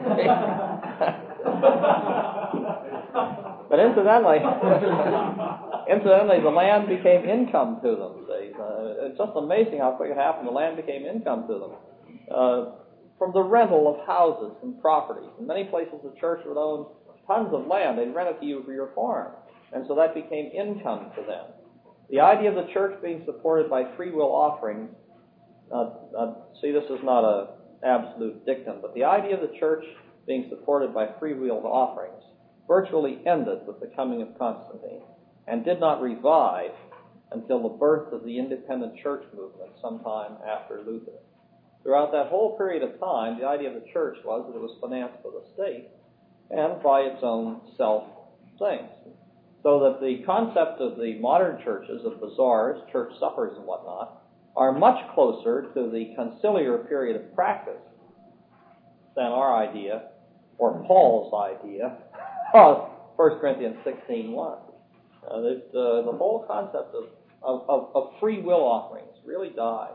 But incidentally, incidentally, the land became income to them. See, uh, it's just amazing how quick it happened. The land became income to them. Uh, from the rental of houses and properties. In many places, the church would own tons of land. They'd rent it to you for your farm. And so that became income to them. The idea of the church being supported by free will offerings, uh, uh, see, this is not an absolute dictum, but the idea of the church being supported by free will offerings virtually ended with the coming of Constantine and did not revive until the birth of the independent church movement sometime after Luther. Throughout that whole period of time, the idea of the church was that it was financed by the state and by its own self-things. So that the concept of the modern churches, of bazaars, church suppers and whatnot, are much closer to the conciliar period of practice than our idea, or Paul's idea, of First Corinthians sixteen one. Uh, that, uh, the whole concept of, of, of, of free will offerings really died.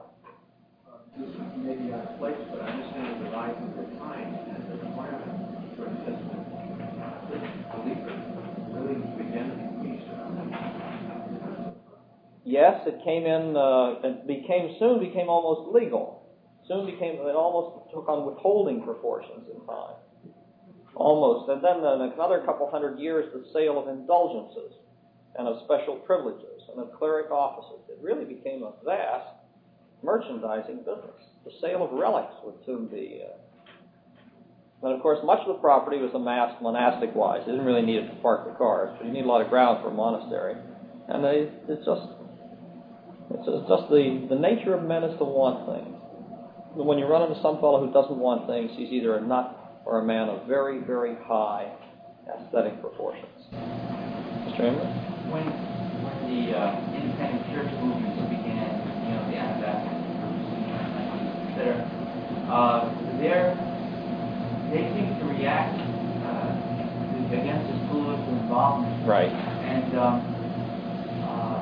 Maybe out of place, but I understand the rise of the time and the requirement for assessment. Believers really began to be preached around that. Yes, it came in. Uh, it became soon became almost legal. Soon became it almost took on withholding proportions in time. Almost, and then in another couple hundred years, the sale of indulgences and of special privileges and of cleric offices. It really became a vast merchandising business. The sale of relics would soon be. Uh, but of course, much of the property was amassed monastic-wise. You didn't really need it to park the cars, but you need a lot of ground for a monastery. And they, it's just, it's just the, the nature of men is to want things. When you run into some fellow who doesn't want things, he's either a nut or a man of very, very high aesthetic proportions. Mister Emmer? When, when the uh, independent church movements began, you know, the Anabaptist groups, et cetera, uh, they're, they seem to react uh, against this political involvement. Right. And um, uh,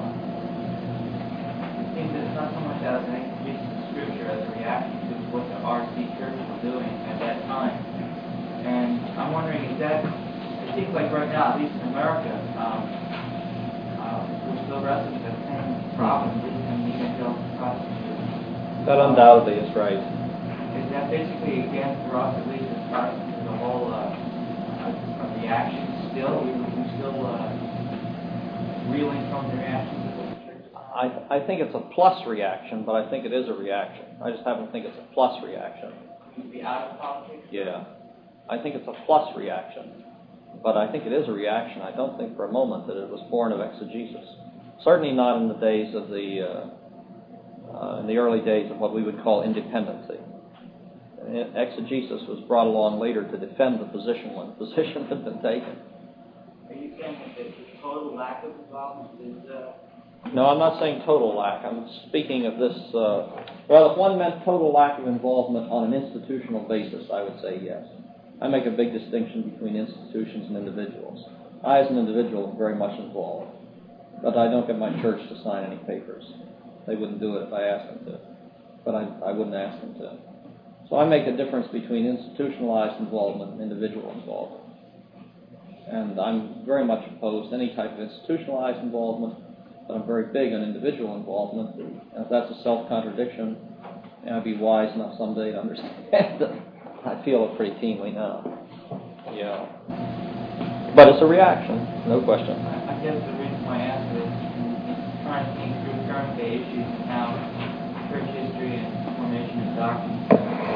it seems that it's not so much as an exegesis of Scripture as a reaction to what the R C Church was doing at that time. And I'm wondering, is that, it seems like right now, at least in America, um, uh, we're still wrestling with the same problem, and evangelical Protestantism. That undoubtedly is right. Is that basically, again, for us, at least as Protestants, the whole uh, uh, reaction still? We, we still uh, reeling from the reactions of the church? I, I think it's a plus reaction, but I think it is a reaction. I just happen to think it's a plus reaction. To be out of politics? Yeah. I think it's a plus reaction, but I think it is a reaction. I don't think for a moment that it was born of exegesis. Certainly not in the days of the, uh, uh, in the early days of what we would call independency. Exegesis was brought along later to defend the position when the position had been taken. Are you saying that the total lack of involvement is uh, No, I'm not saying total lack. I'm speaking of this, uh, well, if one meant total lack of involvement on an institutional basis, I would say yes. I make a big distinction between institutions and individuals. I, as an individual, am very much involved, but I don't get my church to sign any papers. They wouldn't do it if I asked them to, but I, I wouldn't ask them to. So I make a difference between institutionalized involvement and individual involvement. And I'm very much opposed to any type of institutionalized involvement, but I'm very big on individual involvement. And if that's a self-contradiction, I'd be wise enough someday to understand that. I feel it pretty keenly now. Yeah. But it's a reaction, no question. I guess the reason why I asked is trying to think through current day issues and how church history and formation of doctrine.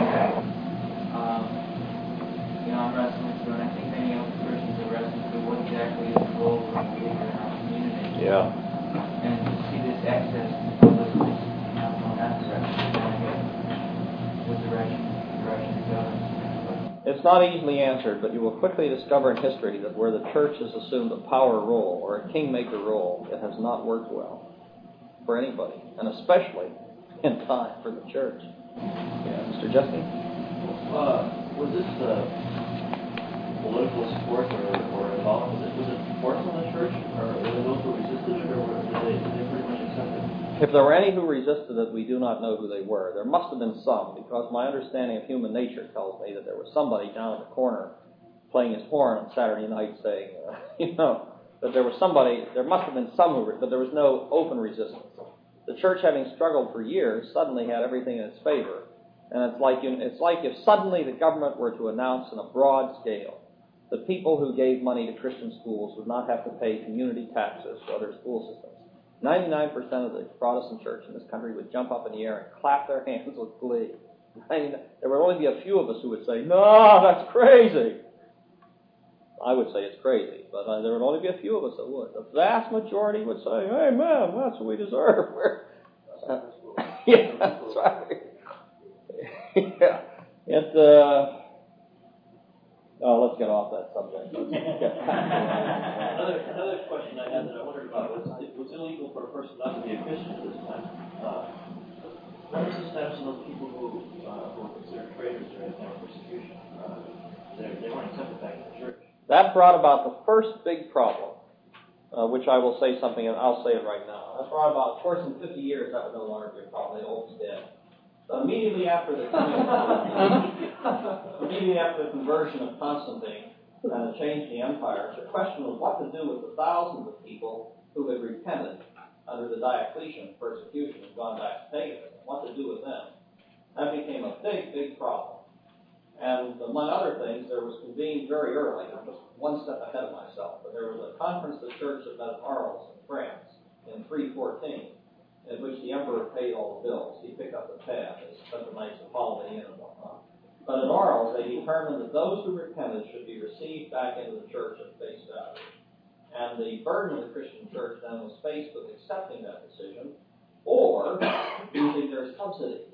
Um, you know, I'm wrestling through, and I think many other Christians are wrestling through what exactly is the role of a believer in our community. Yeah. And to see this excess of listeners not going that direction, I guess, what direction, direction to go. It's not easily answered, but you will quickly discover in history that where the church has assumed a power role or a kingmaker role, it has not worked well for anybody, and especially in time for the church. Yeah, Mister Jesse? Uh, was this uh, political support or, or involvement? Was it, was it forced on the church, or were there those who resisted it, or were, did, they, did they pretty much accept it? If there were any who resisted it, we do not know who they were. There must have been some, because my understanding of human nature tells me that there was somebody down in the corner playing his horn on Saturday night saying, uh, you know, that there was somebody, there must have been some who, but there was no open resistance. The church, having struggled for years, suddenly had everything in its favor. And it's like, it's like if suddenly the government were to announce on a broad scale that people who gave money to Christian schools would not have to pay community taxes to other school systems. ninety-nine percent of the Protestant church in this country would jump up in the air and clap their hands with glee. I mean, there would only be a few of us who would say, no, that's crazy. I would say it's crazy, but uh, there would only be a few of us that would. The vast majority would say, hey, man, that's what we deserve. Uh, yeah, that's right. yeah. It, uh, oh, let's get off that subject. another, another question I had that I wondered about was, it was illegal for a person not to be a Christian at this time. Uh, what was the status of those people who, uh, who were considered traitors during the time of persecution? Uh, they, they weren't accepted back in the church. That brought about the first big problem, uh, which I will say something, and I'll say it right now. That brought about, of course, in fifty years, that would no longer be a problem. The old's dead. So immediately after the immediately after the conversion of Constantine and the change in the empire, the question was what to do with the thousands of people who had repented under the Diocletian persecution and gone back to paganism. What to do with them? That became a big, big problem. And among other things, there was convened very early, I'm just one step ahead of myself, but there was a conference of the church that met at Arles in France in three fourteen, in which the emperor paid all the bills. He picked up the tab. They spent the nights of holiday in and whatnot. But at Arles, they determined that those who repented should be received back into the church at face value. And the burden of the Christian church then was faced with accepting that decision or using their subsidies.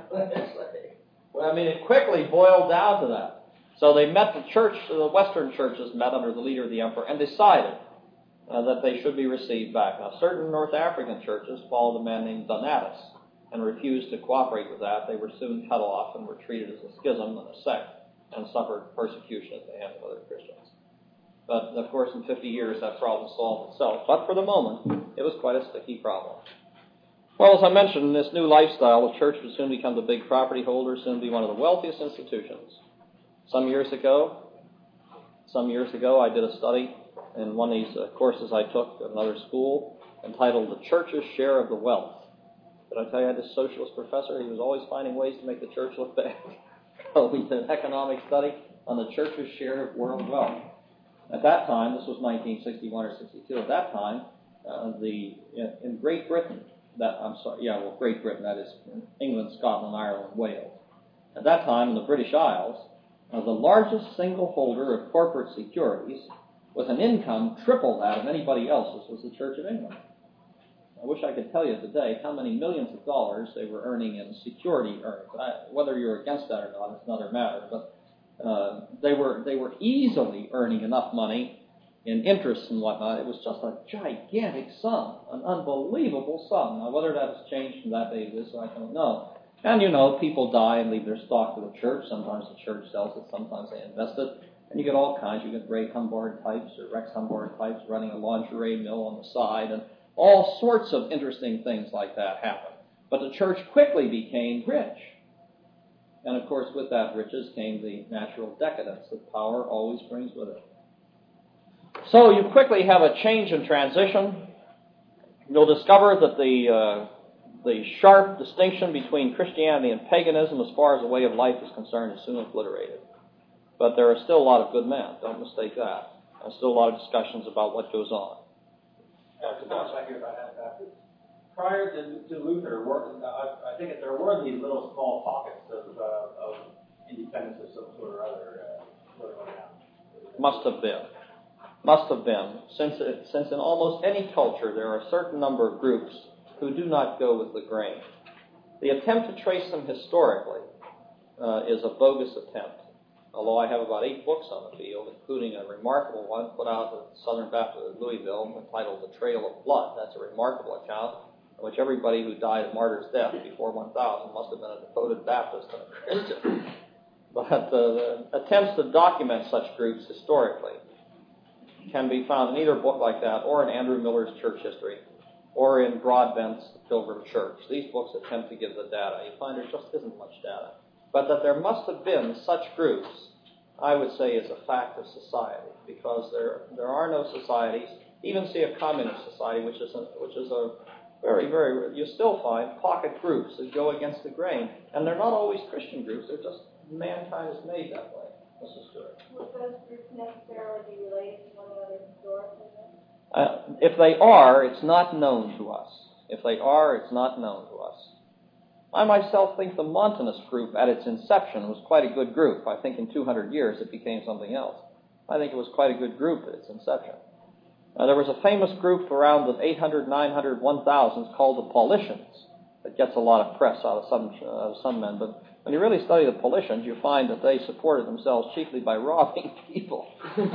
Well, I mean, it quickly boiled down to that. So they met, the church, the Western churches met under the leader of the emperor and decided uh, that they should be received back. Now, certain North African churches followed a man named Donatus and refused to cooperate with that. They were soon cut off and were treated as a schism and a sect and suffered persecution at the hands of other Christians. But, of course, in fifty years, that problem solved itself. But for the moment, it was quite a sticky problem. Well, as I mentioned, in this new lifestyle, the church would soon become the big property holder, soon be one of the wealthiest institutions. Some years ago, some years ago, I did a study in one of these uh, courses I took at another school entitled The Church's Share of the Wealth. Did I tell you I had this socialist professor? He was always finding ways to make the church look bad. So we did an economic study on the church's share of world wealth. At that time, this was nineteen sixty-one or sixty-two, at that time, uh, the in, in Great Britain, that I'm sorry, yeah, well, Great Britain, that is England, Scotland, Ireland, Wales. At that time, in the British Isles, uh, the largest single holder of corporate securities with an income triple that of anybody else's was the Church of England. I wish I could tell you today how many millions of dollars they were earning in security earnings. I, whether you're against that or not is another matter, but uh, they were they were easily earning enough money in interest and whatnot. It was just a gigantic sum, an unbelievable sum. Now, whether that has changed from that day to this, I don't know. And, you know, people die and leave their stock to the church. Sometimes the church sells it, sometimes they invest it. And you get all kinds. You get Ray Humbard types or Rex Humbard types running a lingerie mill on the side, and all sorts of interesting things like that happen. But the church quickly became rich. And, of course, with that riches came the natural decadence that power always brings with it. So you quickly have a change in transition. You'll discover that the uh, the sharp distinction between Christianity and paganism as far as the way of life is concerned is soon obliterated. But there are still a lot of good men. Don't mistake that. There's still a lot of discussions about what goes on. Doctor Boss, I hear about Anabaptists. Prior to, to Luther, were, uh, I, I think there were these little small pockets of, uh, of independence of some sort or other uh, going around. Must have been. Must have been. Since, it, since in almost any culture there are a certain number of groups who do not go with the grain. The attempt to trace them historically uh, is a bogus attempt. Although I have about eight books on the field, including a remarkable one put out at Southern Baptist of Louisville entitled The Trail of Blood. That's a remarkable account in which everybody who died a martyr's death before one thousand must have been a devoted Baptist and a Christian. But uh, the attempts to document such groups historically can be found in either a book like that or in Andrew Miller's Church History or in Broadbent's The Pilgrim Church. These books attempt to give the data. You find there just isn't much data. But that there must have been such groups, I would say, is a fact of society, because there there are no societies. Even see a communist society, which is a, which is a very, very, you still find pocket groups that go against the grain, and they're not always Christian groups. They're just mankind is made that way. Missus Stewart. Would those groups necessarily be related to one another historically? Uh, if they are, it's not known to us. If they are, it's not known to us. I myself think the Montanist group at its inception was quite a good group. I think in two hundred years it became something else. I think it was quite a good group at its inception. Uh, there was a famous group around the eight hundred, nine hundred, one thousands called the Paulicians that gets a lot of press out of some, uh, some men. But when you really study the Paulicians, you find that they supported themselves chiefly by robbing people.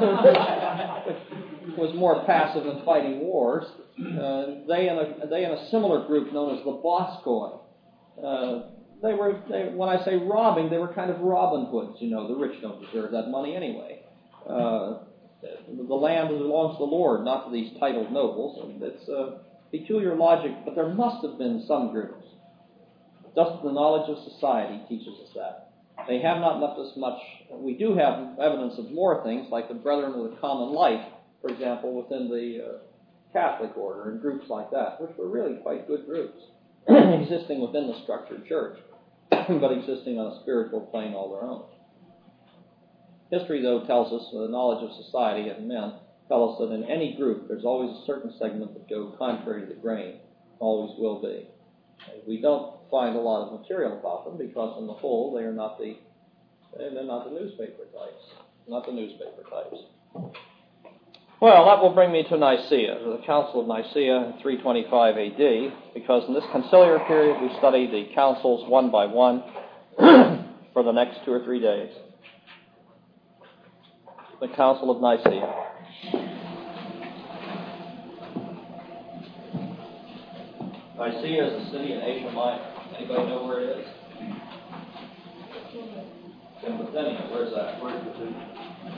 It was more passive than fighting wars. Uh, they, and a, they and a similar group known as the Boscoi. Uh, they were, they, when I say robbing, they were kind of Robin Hoods. You know, the rich don't deserve that money anyway. Uh, the, the land belongs to the Lord, not to these titled nobles. And it's a peculiar logic, but there must have been some groups. Just the knowledge of society teaches us that. They have not left us much. We do have evidence of more things, like the Brethren of the Common Life, for example, within the uh, Catholic order, and groups like that, which were really quite good groups. Existing within the structured church, but existing on a spiritual plane all their own. History, though, tells us, the knowledge of society and men tell us that in any group there's always a certain segment that go contrary to the grain, always will be. We don't find a lot of material about them because, on the whole, they are not the they're not the newspaper types, not the newspaper types. Well, that will bring me to Nicaea, to the Council of Nicaea in three twenty-five A D, because in this conciliar period we study the councils one by one for the next two or three days. The Council of Nicaea. Nicaea is a city in Asia Minor. Anybody know where it is? In Bithynia. Where's that? Where's Bithynia?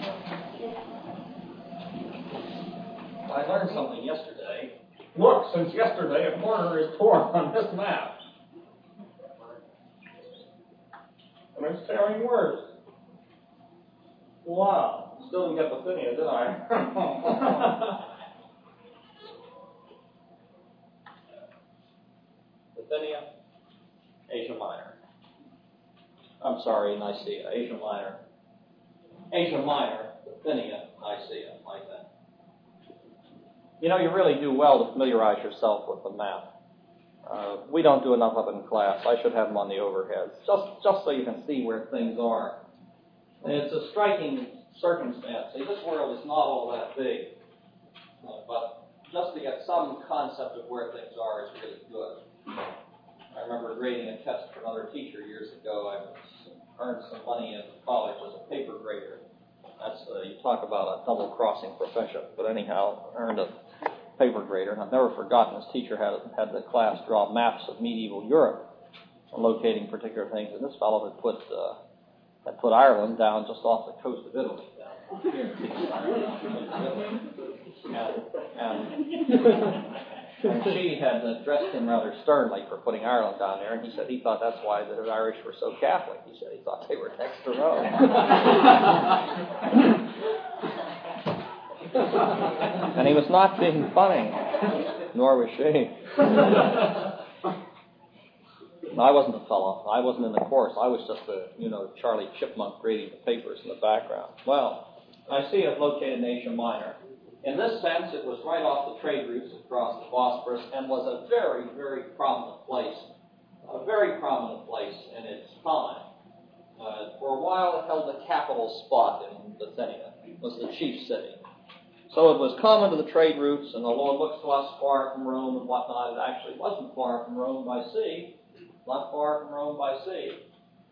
I learned something yesterday. Look, since yesterday, a corner is torn on this map. And it's tearing worse. Wow. Still didn't get Bithynia, did I? Bithynia, Asia Minor. I'm sorry, Nicaea, Asia Minor. Asia Minor, Bithynia, Nicaea, like that. You know, you really do well to familiarize yourself with the map. Uh, we don't do enough of it in class. I should have them on the overheads, just, just so you can see where things are. And it's a striking circumstance. See, this world is not all that big, uh, but just to get some concept of where things are is really good. I remember grading a test for another teacher years ago. I earned some money in college as a paper grader. That's uh, you talk about a double-crossing profession. But anyhow, I earned a paper grader, and I've never forgotten this teacher had had the class draw maps of medieval Europe, locating particular things, and this fellow had put uh, had put Ireland down just off the coast of Italy. Down here, and, and, and she had addressed him rather sternly for putting Ireland down there, and he said he thought that's why the Irish were so Catholic. He said he thought they were next to Rome. And he was not being funny, nor was she. I wasn't the fellow. I wasn't in the course. I was just the, you know, Charlie Chipmunk grading the papers in the background. Well, Nicaea is located in Asia Minor. In this sense, it was right off the trade routes across the Bosporus and was a very, very prominent place, a very prominent place in its time. Uh, for a while, it held the capital spot in Bithynia. It was the chief city. So it was common to the trade routes, and although it looks to us far from Rome and whatnot, it actually wasn't far from Rome by sea. Not far from Rome by sea.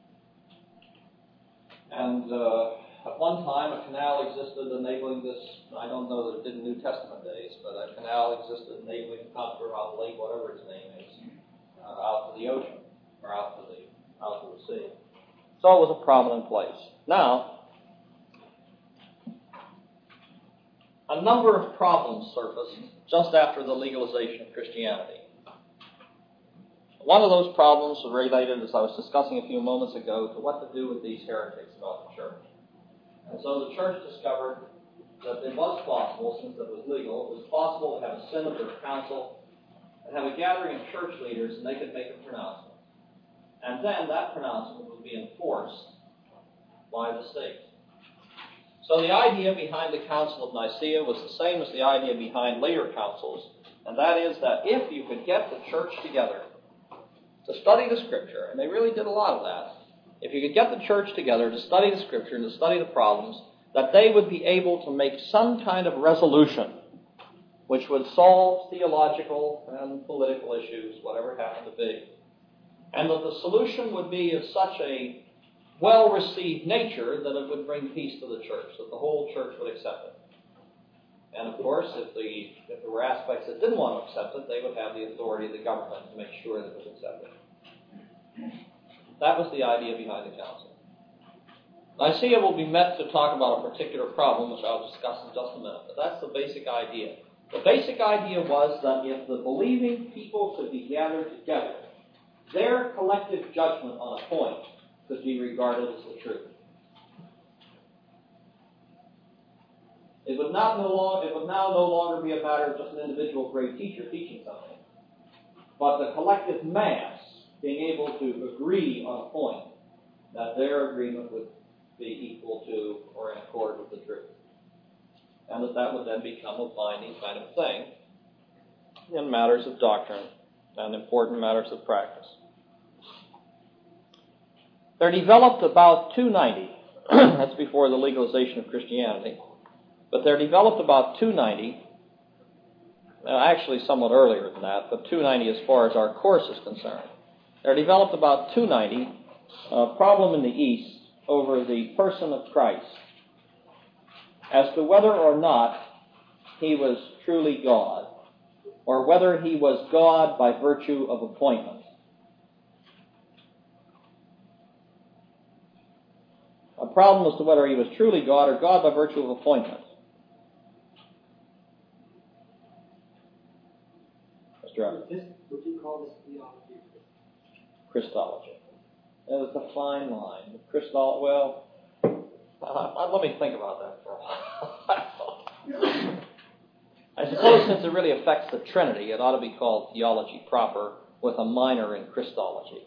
And uh, at one time, a canal existed enabling this. I don't know that it did in New Testament days, but a canal existed enabling the contour out the lake, whatever its name is, uh, out to the ocean, or out to the, out to the sea. So it was a prominent place. Now, a number of problems surfaced just after the legalization of Christianity. One of those problems was related, as I was discussing a few moments ago, to what to do with these heretics about the church. And so the church discovered that it was possible, since it was legal, it was possible to have a synod or a council and have a gathering of church leaders, and they could make a pronouncement. And then that pronouncement would be enforced by the state. So the idea behind the Council of Nicaea was the same as the idea behind later councils, and that is that if you could get the church together to study the Scripture, and they really did a lot of that, if you could get the church together to study the Scripture and to study the problems, that they would be able to make some kind of resolution which would solve theological and political issues, whatever it happened to be. And that the solution would be of such a well-received nature that it would bring peace to the church, that the whole church would accept it. And of course, if, the, if there were aspects that didn't want to accept it, they would have the authority of the government to make sure that it was accepted. That was the idea behind the council. Nicaea will be met to talk about a particular problem, which I'll discuss in just a minute, but that's the basic idea. The basic idea was that if the believing people could be gathered together, their collective judgment on a point could be regarded as the truth. It would not no long, it would now no longer be a matter of just an individual great teacher teaching something, but the collective mass being able to agree on a point, that their agreement would be equal to or in accord with the truth. And that that would then become a binding kind of thing in matters of doctrine and important matters of practice. There developed about two ninety, that's before the legalization of Christianity, but there developed about two ninety, uh, actually somewhat earlier than that, but two ninety as far as our course is concerned. There developed about two ninety a problem in the East over the person of Christ as to whether or not he was truly God, or whether he was God by virtue of appointment. A problem as to whether he was truly God or God by virtue of appointment. Mister Evans. Would you call this theology? Christology. It's a fine line. Christology, well, uh, let me think about that for a while. I suppose since it really affects the Trinity, it ought to be called theology proper with a minor in Christology.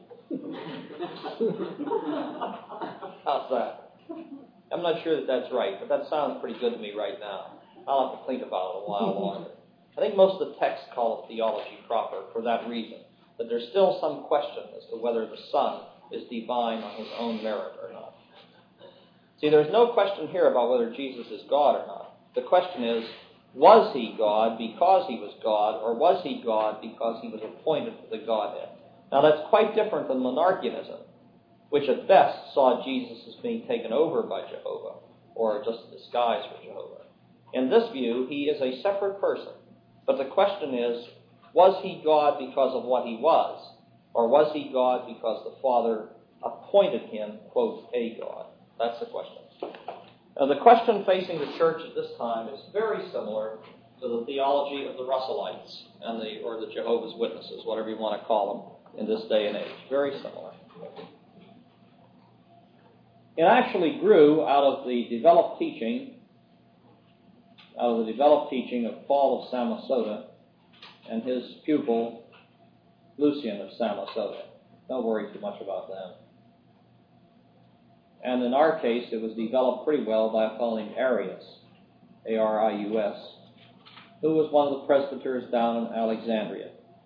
How's that? I'm not sure that that's right, but that sounds pretty good to me right now. I'll have to think about it a while longer. I think most of the texts call it theology proper for that reason, that there's still some question as to whether the Son is divine on his own merit or not. See, there's no question here about whether Jesus is God or not. The question is, was he God because he was God, or was he God because he was appointed to the Godhead? Now, that's quite different than monarchianism, which at best saw Jesus as being taken over by Jehovah, or just a disguise for Jehovah. In this view, he is a separate person. But the question is, was he God because of what he was? Or was he God because the Father appointed him, quote, a God? That's the question. Now, the question facing the church at this time is very similar to the theology of the Russellites and the or the Jehovah's Witnesses, whatever you want to call them in this day and age. Very similar. It actually grew out of the developed teaching, out of the developed teaching of Paul of Samosata and his pupil, Lucian of Samosata. Don't worry too much about them. And in our case, it was developed pretty well by a fellow named Arius, A R I U S, who was one of the presbyters down in Alexandria.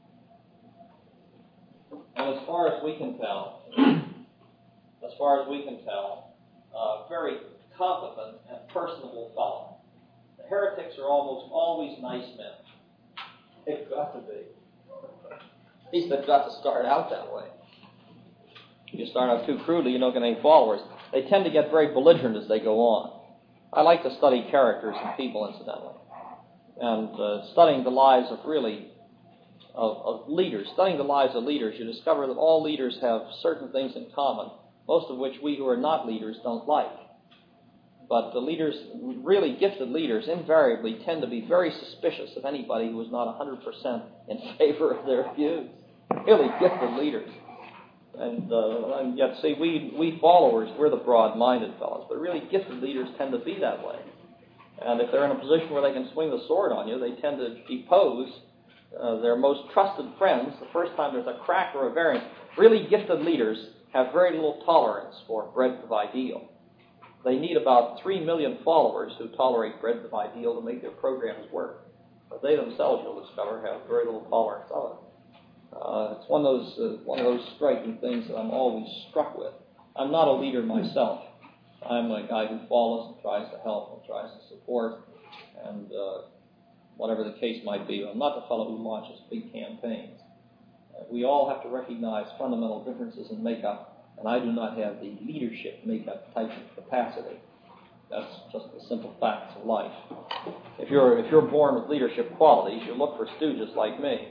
And as far as we can tell, as far as we can tell, a very competent and personable fellow. The heretics are almost always nice men. They've got to be. At least they've got to start out that way. If you start out too crudely, you don't get any followers. They tend to get very belligerent as they go on. I like to study characters and people, incidentally. And uh, studying the lives of really, of, of leaders, studying the lives of leaders, you discover that all leaders have certain things in common, most of which we who are not leaders don't like. But the leaders, really gifted leaders, invariably tend to be very suspicious of anybody who is not one hundred percent in favor of their views. Really gifted leaders. And, uh, and yet, see, we, we followers, we're the broad-minded fellows, but really gifted leaders tend to be that way. And if they're in a position where they can swing the sword on you, they tend to depose uh, their most trusted friends the first time there's a crack or a variance. Really gifted leaders have very little tolerance for breadth of ideal. They need about three million followers who tolerate breadth of ideal to make their programs work. But they themselves, you'll discover, have very little tolerance of it. Uh, it's one of those uh, one of those striking things that I'm always struck with. I'm not a leader myself. I'm a guy who follows and tries to help and tries to support, and uh, whatever the case might be. I'm not the fellow who launches big campaigns. Uh, we all have to recognize fundamental differences in makeup, and I do not have the leadership makeup type of capacity. That's just the simple facts of life. If you're if you're born with leadership qualities, you look for stooges like me.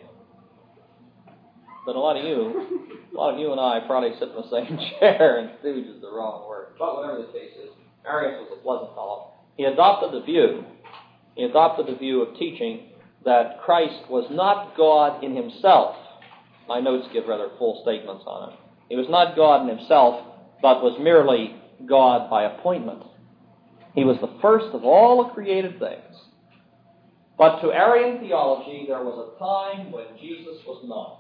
But a lot of you, a lot of you and I probably sit in the same chair, and stooge is the wrong word. But whatever the case is, Arius was a pleasant fellow. He adopted the view, he adopted the view of teaching that Christ was not God in himself. My notes give rather full statements on it. He was not God in himself, but was merely God by appointment. He was the first of all the created things. But to Arian theology, there was a time when Jesus was not.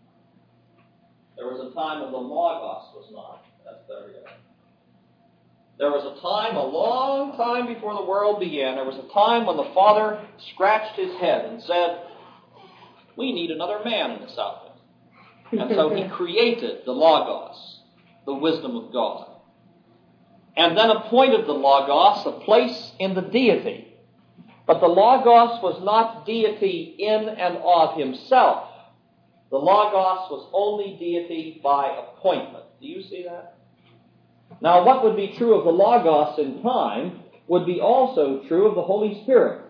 There was a time when the Logos was not. That's better yet. There was a time, a long time before the world began, there was a time when the Father scratched his head and said, we need another man in this outfit. And so he created the Logos, the wisdom of God. And then appointed the Logos a place in the deity. But the Logos was not deity in and of himself. The Logos was only deity by appointment. Do you see that? Now, what would be true of the Logos in time would be also true of the Holy Spirit.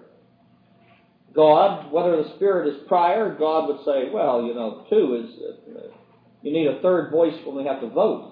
God, whether the Spirit is prior, God would say, well, you know, two is, uh, you need a third voice when we have to vote.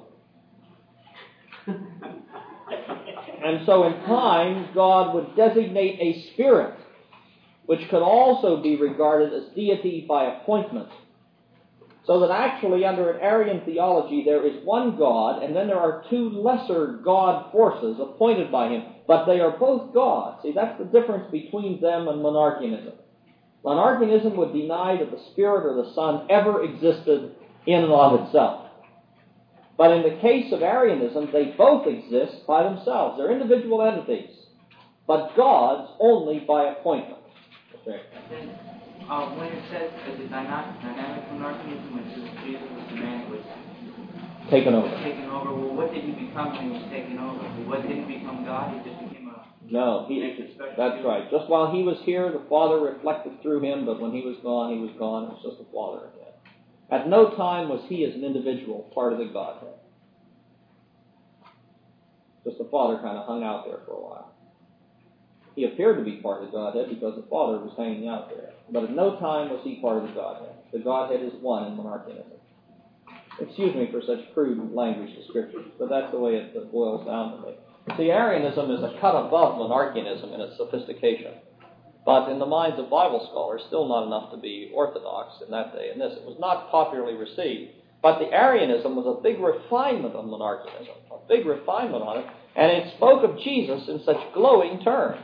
And so in time, God would designate a Spirit, which could also be regarded as deity by appointment. So that actually under an Arian theology there is one God, and then there are two lesser God forces appointed by him, but they are both God. See, that's the difference between them and monarchianism. Monarchianism would deny that the Spirit or the Son ever existed in and of itself. But in the case of Arianism, they both exist by themselves. They're individual entities, but God's only by appointment. Okay. Uh, when it says uh, the dynamic, dynamic monarchianism, when it says Jesus was the man who was taken over. Taken over. Well, what did he become when he was taken over? What didn't he become God? He just became a. No, he, that's right. Just while he was here, the Father reflected through him, but when he was gone, he was gone. It was just the Father again. At no time was he, as an individual, part of the Godhead. because the Father kind of hung out there for a while. He appeared to be part of the Godhead because the Father was hanging out there. But at no time was he part of the Godhead. The Godhead is one in monarchianism. Excuse me for such crude language to Scripture, but that's the way it boils down to me. See, Arianism is a cut above monarchianism in its sophistication. But in the minds of Bible scholars, still not enough to be orthodox in that day and this. It was not popularly received. But the Arianism was a big refinement of monarchianism, a big refinement on it, and it spoke of Jesus in such glowing terms.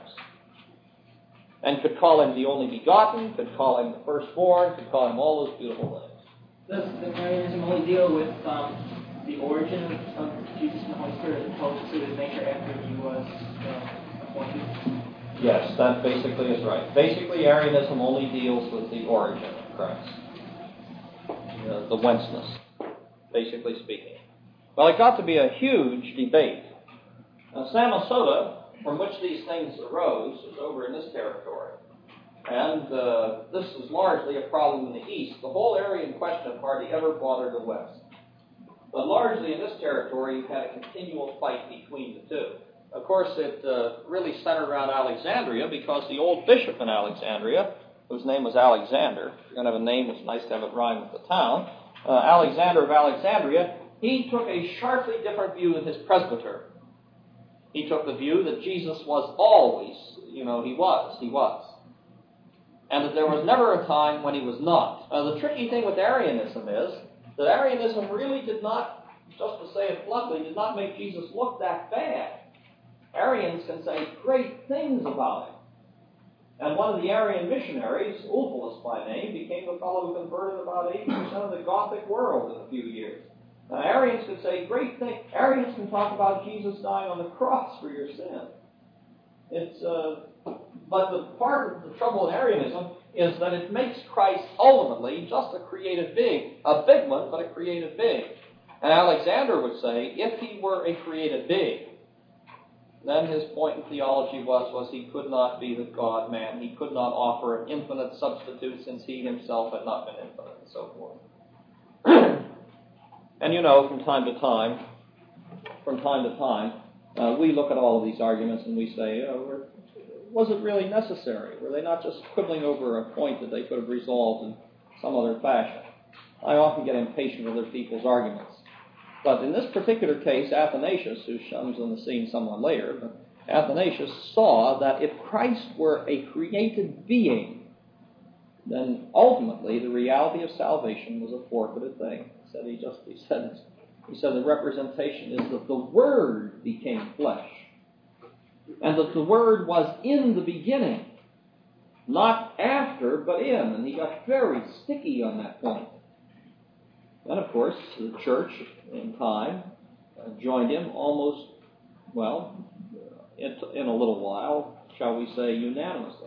And could call him the only begotten, could call him the firstborn, could call him all those beautiful things. Does the Arianism only deal with um, the origin of, of Jesus and the Holy Spirit as opposed to his nature after he was uh, appointed? Yes, that basically is right. Basically, Arianism only deals with the origin of Christ, uh, the whenceness, basically speaking. Well, it got to be a huge debate. Now, Samosata, from which these things arose, is over in this territory. And uh, this is largely a problem in the East. The whole Arian question hardly ever bothered the West. But largely in this territory, you had a continual fight between the two. Of course, it uh, really centered around Alexandria because the old bishop in Alexandria, whose name was Alexander, if you're going to have a name, it's nice to have it rhyme with the town, uh, Alexander of Alexandria, he took a sharply different view than his presbyter. He took the view that Jesus was always, you know, he was, he was. And that there was never a time when he was not. Now, the tricky thing with Arianism is that Arianism really did not, just to say it bluntly, did not make Jesus look that bad. Arians can say great things about him. And one of the Arian missionaries, Ulfilas by name, became the fellow who converted about eighty percent of the Gothic world in a few years. Now, Arians can say great things. Arians can talk about Jesus dying on the cross for your sin. It's, uh, but the part of the trouble in Arianism is that it makes Christ ultimately just a created being. A big one, but a created being. And Alexander would say, if he were a created being, then his point in theology was, was he could not be the God-man. He could not offer an infinite substitute since he himself had not been infinite, and so forth. And you know, from time to time, from time to time, uh, we look at all of these arguments and we say, oh, were, was it really necessary? Were they not just quibbling over a point that they could have resolved in some other fashion? I often get impatient with other people's arguments. But in this particular case, Athanasius, who comes on the scene somewhat later, but Athanasius saw that if Christ were a created being, then ultimately the reality of salvation was a forfeited thing. He said he just he said he said the representation is that the Word became flesh, and that the Word was in the beginning, not after, but in. And he got very sticky on that point. And of course, the church in time uh, joined him almost, well, in, in a little while, shall we say, unanimously.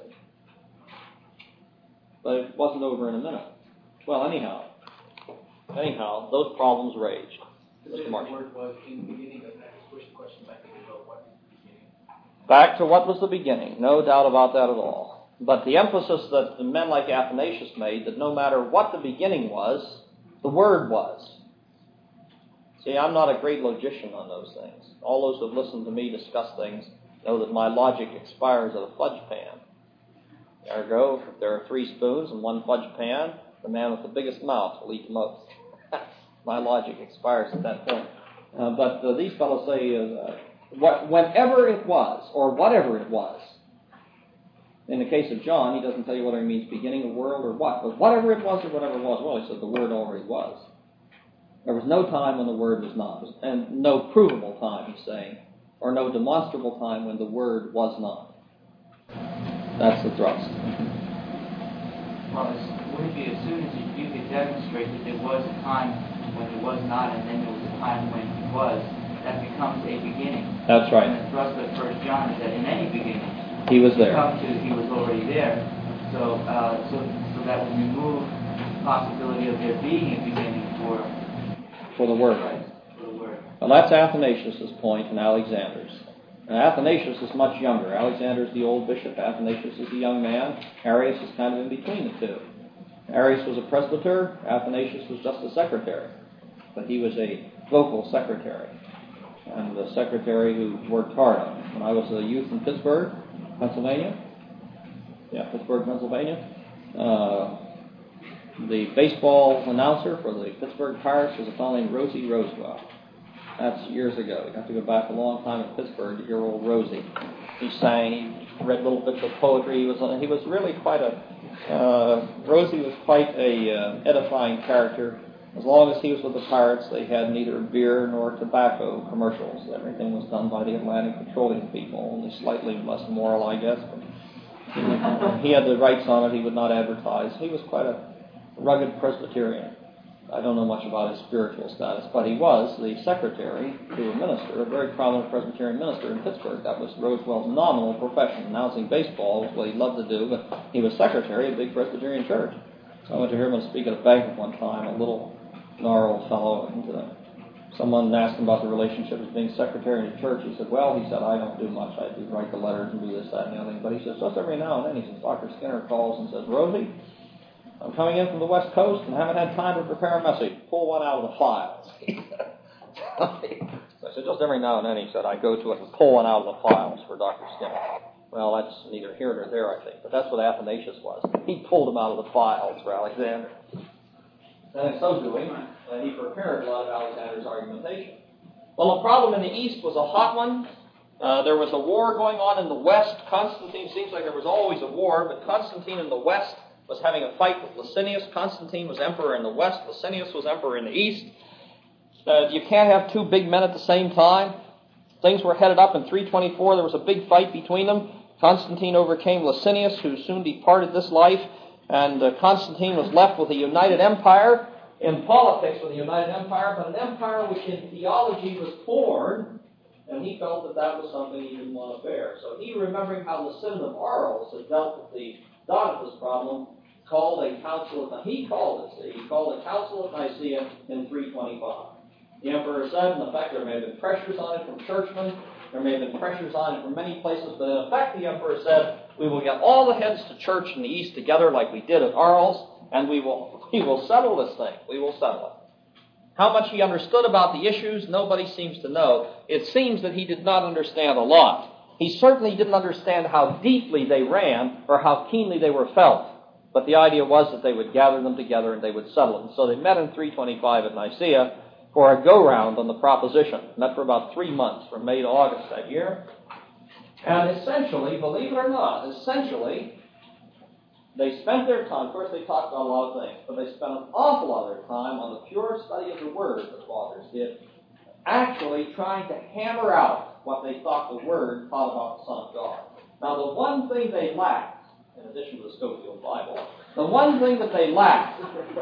But it wasn't over in a minute. Well, anyhow, anyhow, those problems raged. Mister Marshall. The word was in the beginning, doesn't have to push the question back to what is the beginning? Back to what was the beginning. No doubt about that at all. But the emphasis that the men like Athanasius made, that no matter what the beginning was, the Word was. See, I'm not a great logician on those things. All those who have listened to me discuss things know that my logic expires at a fudge pan. Ergo, if there are three spoons in one fudge pan, the man with the biggest mouth will eat the most. My logic expires at that point. Uh, but uh, these fellows say, uh, what, whenever it was, or whatever it was. In the case of John, he doesn't tell you whether he means beginning of world or what, but whatever it was or whatever it was, well, he said the Word already was. There was no time when the Word was not, and no provable time, he's saying, or no demonstrable time when the Word was not. That's the thrust. Well, would it be as soon as you could demonstrate that there was a time when it was not, and then there was a time when it was, that becomes a beginning. That's right. And the thrust of First John is that in any beginning, he was there. Come to, he was already there. So, uh, so, so that would remove the possibility of there being a beginning for for the Word. Christ, for the Word. Well, that's Athanasius' point and Alexander's. Now, Athanasius is much younger. Alexander's the old bishop. Athanasius is the young man. Arius is kind of in between the two. Arius was a presbyter. Athanasius was just a secretary. But he was a vocal secretary. and the secretary who worked hard on it. When I was a youth in Pittsburgh, Pennsylvania, yeah, Pittsburgh, Pennsylvania, uh, the baseball announcer for the Pittsburgh Pirates was a fellow named Rosie Rosewell. That's years ago. You have to go back a long time in Pittsburgh to hear old Rosie. He sang, he read little bits of poetry. He was he was really quite a uh, Rosie was quite a uh, edifying character. As long as he was with the Pirates, they had neither beer nor tobacco commercials. Everything was done by the Atlantic Petroleum people, only slightly less moral, I guess. But he had the rights on it. He would not advertise. He was quite a rugged Presbyterian. I don't know much about his spiritual status, but he was the secretary to a minister, a very prominent Presbyterian minister in Pittsburgh. That was Rosewell's nominal profession. Announcing baseball was what he loved to do, but he was secretary of a big Presbyterian church. So I went to hear him speak at a banquet one time, a little gnarled fellow, and uh, someone asked him about the relationship of being secretary in the church. He said, well, he said, I don't do much. I do write the letters and do this, that, and the other thing. But he says, just every now and then, he says, Doctor Skinner calls and says, Rosie, I'm coming in from the West Coast and haven't had time to prepare a message. Pull one out of the files. So I said, just every now and then, he said, I go to it and pull one out of the files for Doctor Skinner. Well, that's neither here nor there, I think. But that's what Athanasius was. He pulled them out of the files for Alexander. And in so doing, uh, he prepared a lot of Alexander's argumentation. Well, the problem in the East was a hot one. Uh, there was a war going on in the West. Constantine, seems like there was always a war, but Constantine in the West was having a fight with Licinius. Constantine was emperor in the West. Licinius was emperor in the East. Uh, you can't have two big men at the same time. Things were headed up in three twenty-four. There was a big fight between them. Constantine overcame Licinius, who soon departed this life, and uh, Constantine was left with a united empire. In politics with a united empire, but an empire which in theology was torn, and he felt that that was something he didn't want to bear. So he, remembering how the Synod of Arles had dealt with the Donatus problem, called a council of, he called it, he called a council of Nicaea in three twenty-five. The emperor said, in effect, there may have been pressures on it from churchmen, there may have been pressures on it from many places, but in effect, the emperor said, we will get all the heads to church in the East together like we did at Arles, and we will we will settle this thing. We will settle it. How much he understood about the issues, nobody seems to know. It seems that he did not understand a lot. He certainly didn't understand how deeply they ran or how keenly they were felt. But the idea was that they would gather them together and they would settle it. And so they met in three twenty-five at Nicaea for a go-round on the proposition. Met for about three months, from May to August that year. And essentially, believe it or not, essentially, they spent their time, of course they talked about a lot of things, but they spent an awful lot of their time on the pure study of the Word, the fathers did, actually trying to hammer out what they thought the Word taught about the Son of God. Now, the one thing they lacked, in addition to the Scofield Bible, the one thing that they lacked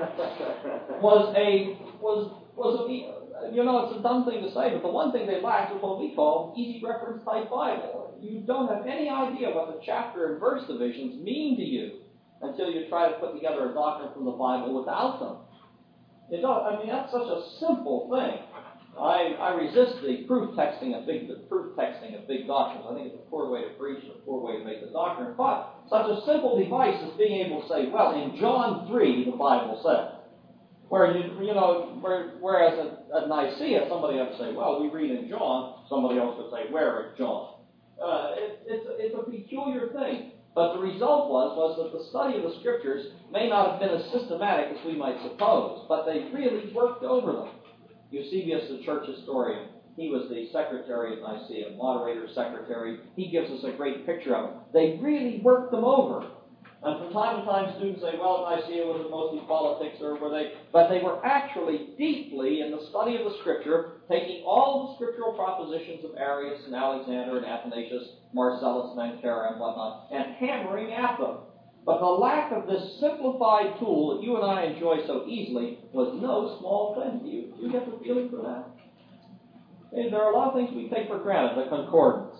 was a, was, was a, you know, it's a dumb thing to say, but the one thing they lacked was what we call easy reference type Bible. You don't have any idea what the chapter and verse divisions mean to you until you try to put together a doctrine from the Bible without them. You don't, I mean, that's such a simple thing. I, I resist the proof texting of big the proof texting of big doctrines. I think it's a poor way to preach and a poor way to make the doctrine. But such a simple device as being able to say, well, in John three, the Bible says. Where you you know, where, whereas at, at Nicaea, somebody would say, well, we read in John. Somebody else would say, where in John? Uh, it, it's, it's a peculiar thing. But the result was, was that the study of the Scriptures may not have been as systematic as we might suppose, but they really worked over them. Eusebius, the church historian, he was the secretary of Nicaea, moderator secretary. He gives us a great picture of it. They really worked them over. And from time to time, students say, well, Nicaea was mostly politics, or were they? But they were actually deeply in the study of the Scripture, taking all the scriptural propositions of Arius and Alexander and Athanasius, Marcellus, Mancera, and whatnot, and hammering at them. But the lack of this simplified tool that you and I enjoy so easily was no small thing. Do you, do you get the feeling for that? Okay, there are a lot of things we take for granted, the concordance.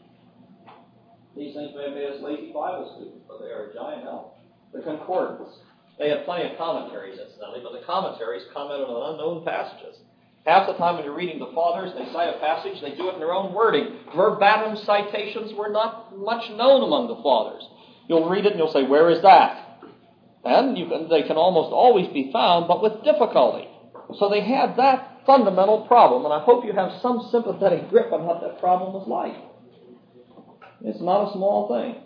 These things may have made us lazy Bible students, but they are a giant help. The concordance. They have plenty of commentaries, incidentally, but the commentaries commented on unknown passages. Half the time when you're reading the Fathers, they cite a passage, they do it in their own wording. Verbatim citations were not much known among the Fathers. You'll read it and you'll say, where is that? And you can, they can almost always be found, but with difficulty. So they had that fundamental problem, and I hope you have some sympathetic grip on what that problem was like. It's not a small thing.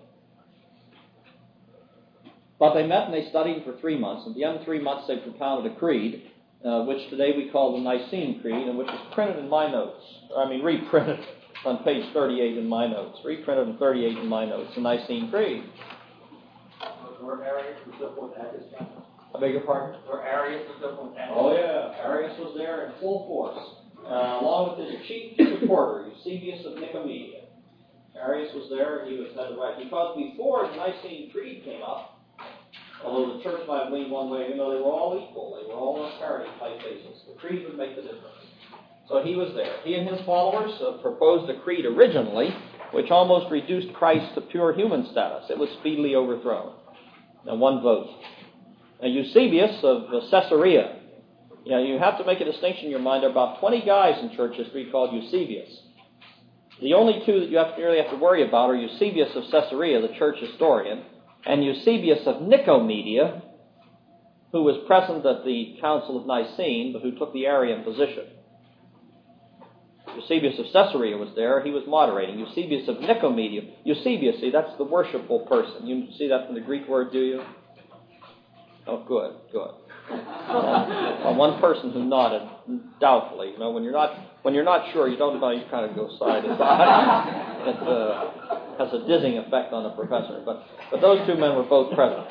But they met and they studied for three months. At the end of three months, they propounded a creed, uh, which today we call the Nicene Creed, and which is printed in my notes. I mean, reprinted on page thirty-eight in my notes. Reprinted in thirty-eight in my notes, the Nicene Creed. Were Arius and so forth at this time? I beg your pardon? Were Arius and so forth at Oh, yeah. Arius was there in full force, uh, along with his chief supporter, Eusebius of Nicomedia. Arius was there, and he was had the right, because before the Nicene Creed came up, although the church might have leaned one way, you know, they were all equal. They were all on a parity type basis. The creed would make the difference. So he was there. He and his followers uh, proposed a creed originally, which almost reduced Christ to pure human status. It was speedily overthrown. Now, one vote. Now, Eusebius of uh, Caesarea. You know, you have to make a distinction in your mind. There are about twenty guys in church history called Eusebius. The only two that you have to, really have to worry about are Eusebius of Caesarea, the church historian, and Eusebius of Nicomedia, who was present at the Council of Nicene, but who took the Arian position. Eusebius of Caesarea was there. He was moderating. Eusebius of Nicomedia. Eusebius, see, that's the worshipful person. You see that from the Greek word, do you? Oh, good, good. Well, one person who nodded doubtfully. You know, when you're not when you're not sure, you don't know. You kind of go side to side. It uh, has a dizzying effect on the professor. But but those two men were both present.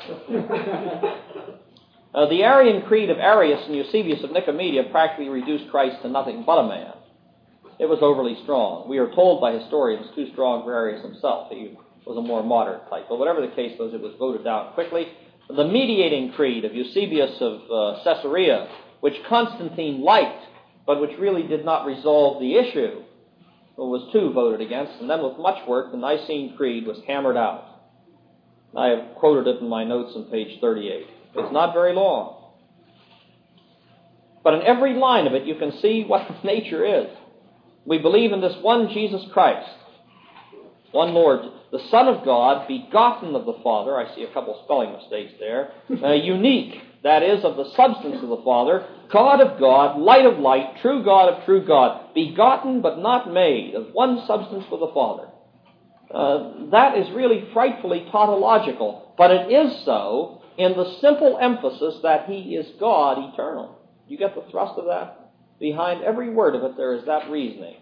Uh, the Arian creed of Arius and Eusebius of Nicomedia practically reduced Christ to nothing but a man. It was overly strong. We are told by historians too strong for Arius himself. He was a more moderate type. But whatever the case was, it was voted down quickly. The mediating creed of Eusebius of uh, Caesarea, which Constantine liked, but which really did not resolve the issue, was too voted against. And then with much work, the Nicene Creed was hammered out. I have quoted it in my notes on page thirty-eight. It's not very long. But in every line of it, you can see what the nature is. We believe in this one Jesus Christ, one Lord, the Son of God, begotten of the Father. I see a couple spelling mistakes there. Uh, unique, that is, of the substance of the Father, God of God, light of light, true God of true God, begotten but not made, of one substance with the Father. Uh, that is really frightfully tautological, but it is so in the simple emphasis that He is God eternal. You get the thrust of that? Behind every word of it, there is that reasoning.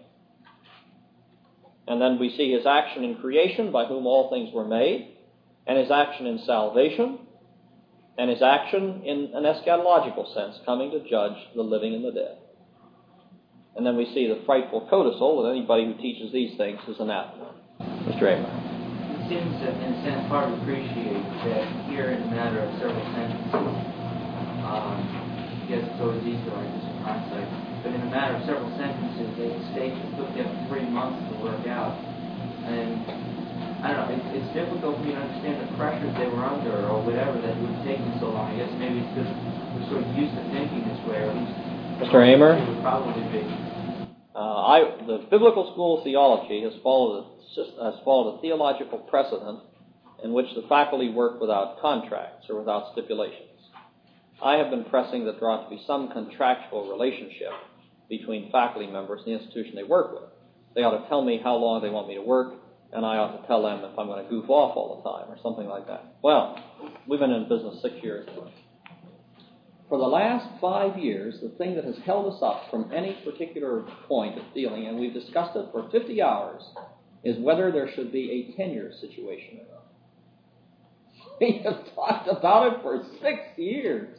And then we see His action in creation, by whom all things were made, and His action in salvation, and His action in an eschatological sense, coming to judge the living and the dead. And then we see the frightful codicil that anybody who teaches these things is anathema. Mister Amen. It seems that, in a sense, hard to appreciate that here, in a matter of several sentences, um, yes, it's always easy to argue this in hindsight, but in a matter of several sentences, they state it took them three months to work out. And I don't know, it's, it's difficult for me to understand the pressures they were under or whatever that would take them so long. I guess maybe it's because we're sort of used to thinking this way, or at least Mister Amer? it would probably be. Uh, I, the Biblical School of Theology has followed, a, has followed a theological precedent in which the faculty work without contracts or without stipulations. I have been pressing that there ought to be some contractual relationship between faculty members and the institution they work with. They ought to tell me how long they want me to work, and I ought to tell them if I'm going to goof off all the time or something like that. Well, we've been in business six years now. For the last five years, the thing that has held us up from any particular point of dealing, and we've discussed it for fifty hours, is whether there should be a tenure situation or not. We have talked about it for six years.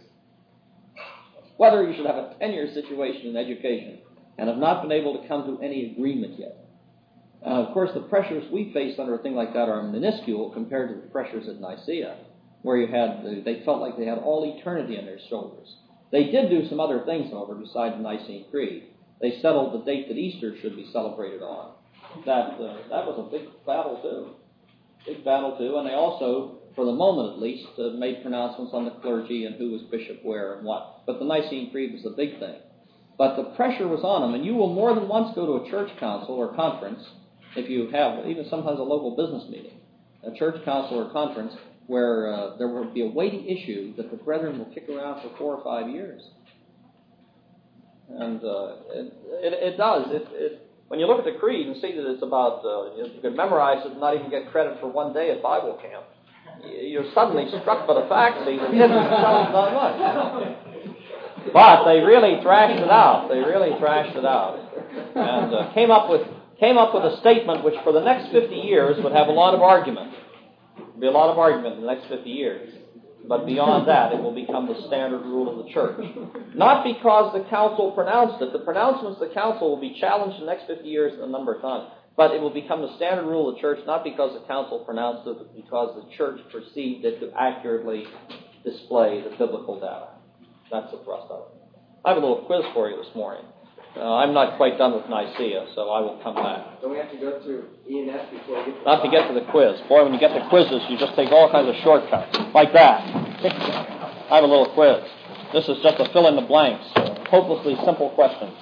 Whether you should have a tenure situation in education, and have not been able to come to any agreement yet. Uh, of course, the pressures we face under a thing like that are minuscule compared to the pressures at Nicaea, where you had the, they felt like they had all eternity on their shoulders. They did do some other things, however, besides the Nicene Creed. They settled the date that Easter should be celebrated on. That uh, that was a big battle too, big battle too. And they also, for the moment at least, uh, made pronouncements on the clergy and who was bishop where and what. But the Nicene Creed was the big thing. But the pressure was on them, and you will more than once go to a church council or conference, if you have even sometimes a local business meeting, a church council or conference, where uh, there will be a weighty issue that the brethren will kick around for four or five years. And uh, it, it, it does. It, it, when you look at the creed and see that it's about, uh, you can memorize it and not even get credit for one day at Bible camp, you're suddenly struck by the fact, see, that history tells not much. But they really thrashed it out. They really thrashed it out. And uh, came up with came up with a statement which for the next fifty years would have a lot of argument. There'd be a lot of argument in the next fifty years. But beyond that, it will become the standard rule of the church. Not because the council pronounced it. The pronouncements of the council will be challenged in the next fifty years a number of times. But it will become the standard rule of the church, not because the council pronounced it, but because the church perceived it to accurately display the biblical data. That's the thrust of it. I have a little quiz for you this morning. Uh, I'm not quite done with Nicaea, so I will come back. Don't we have to go through E and F before we get to Not to get to the quiz. Boy, when you get to quizzes, you just take all kinds of shortcuts, like that. I have a little quiz. This is just a fill in the blanks, hopelessly simple questions.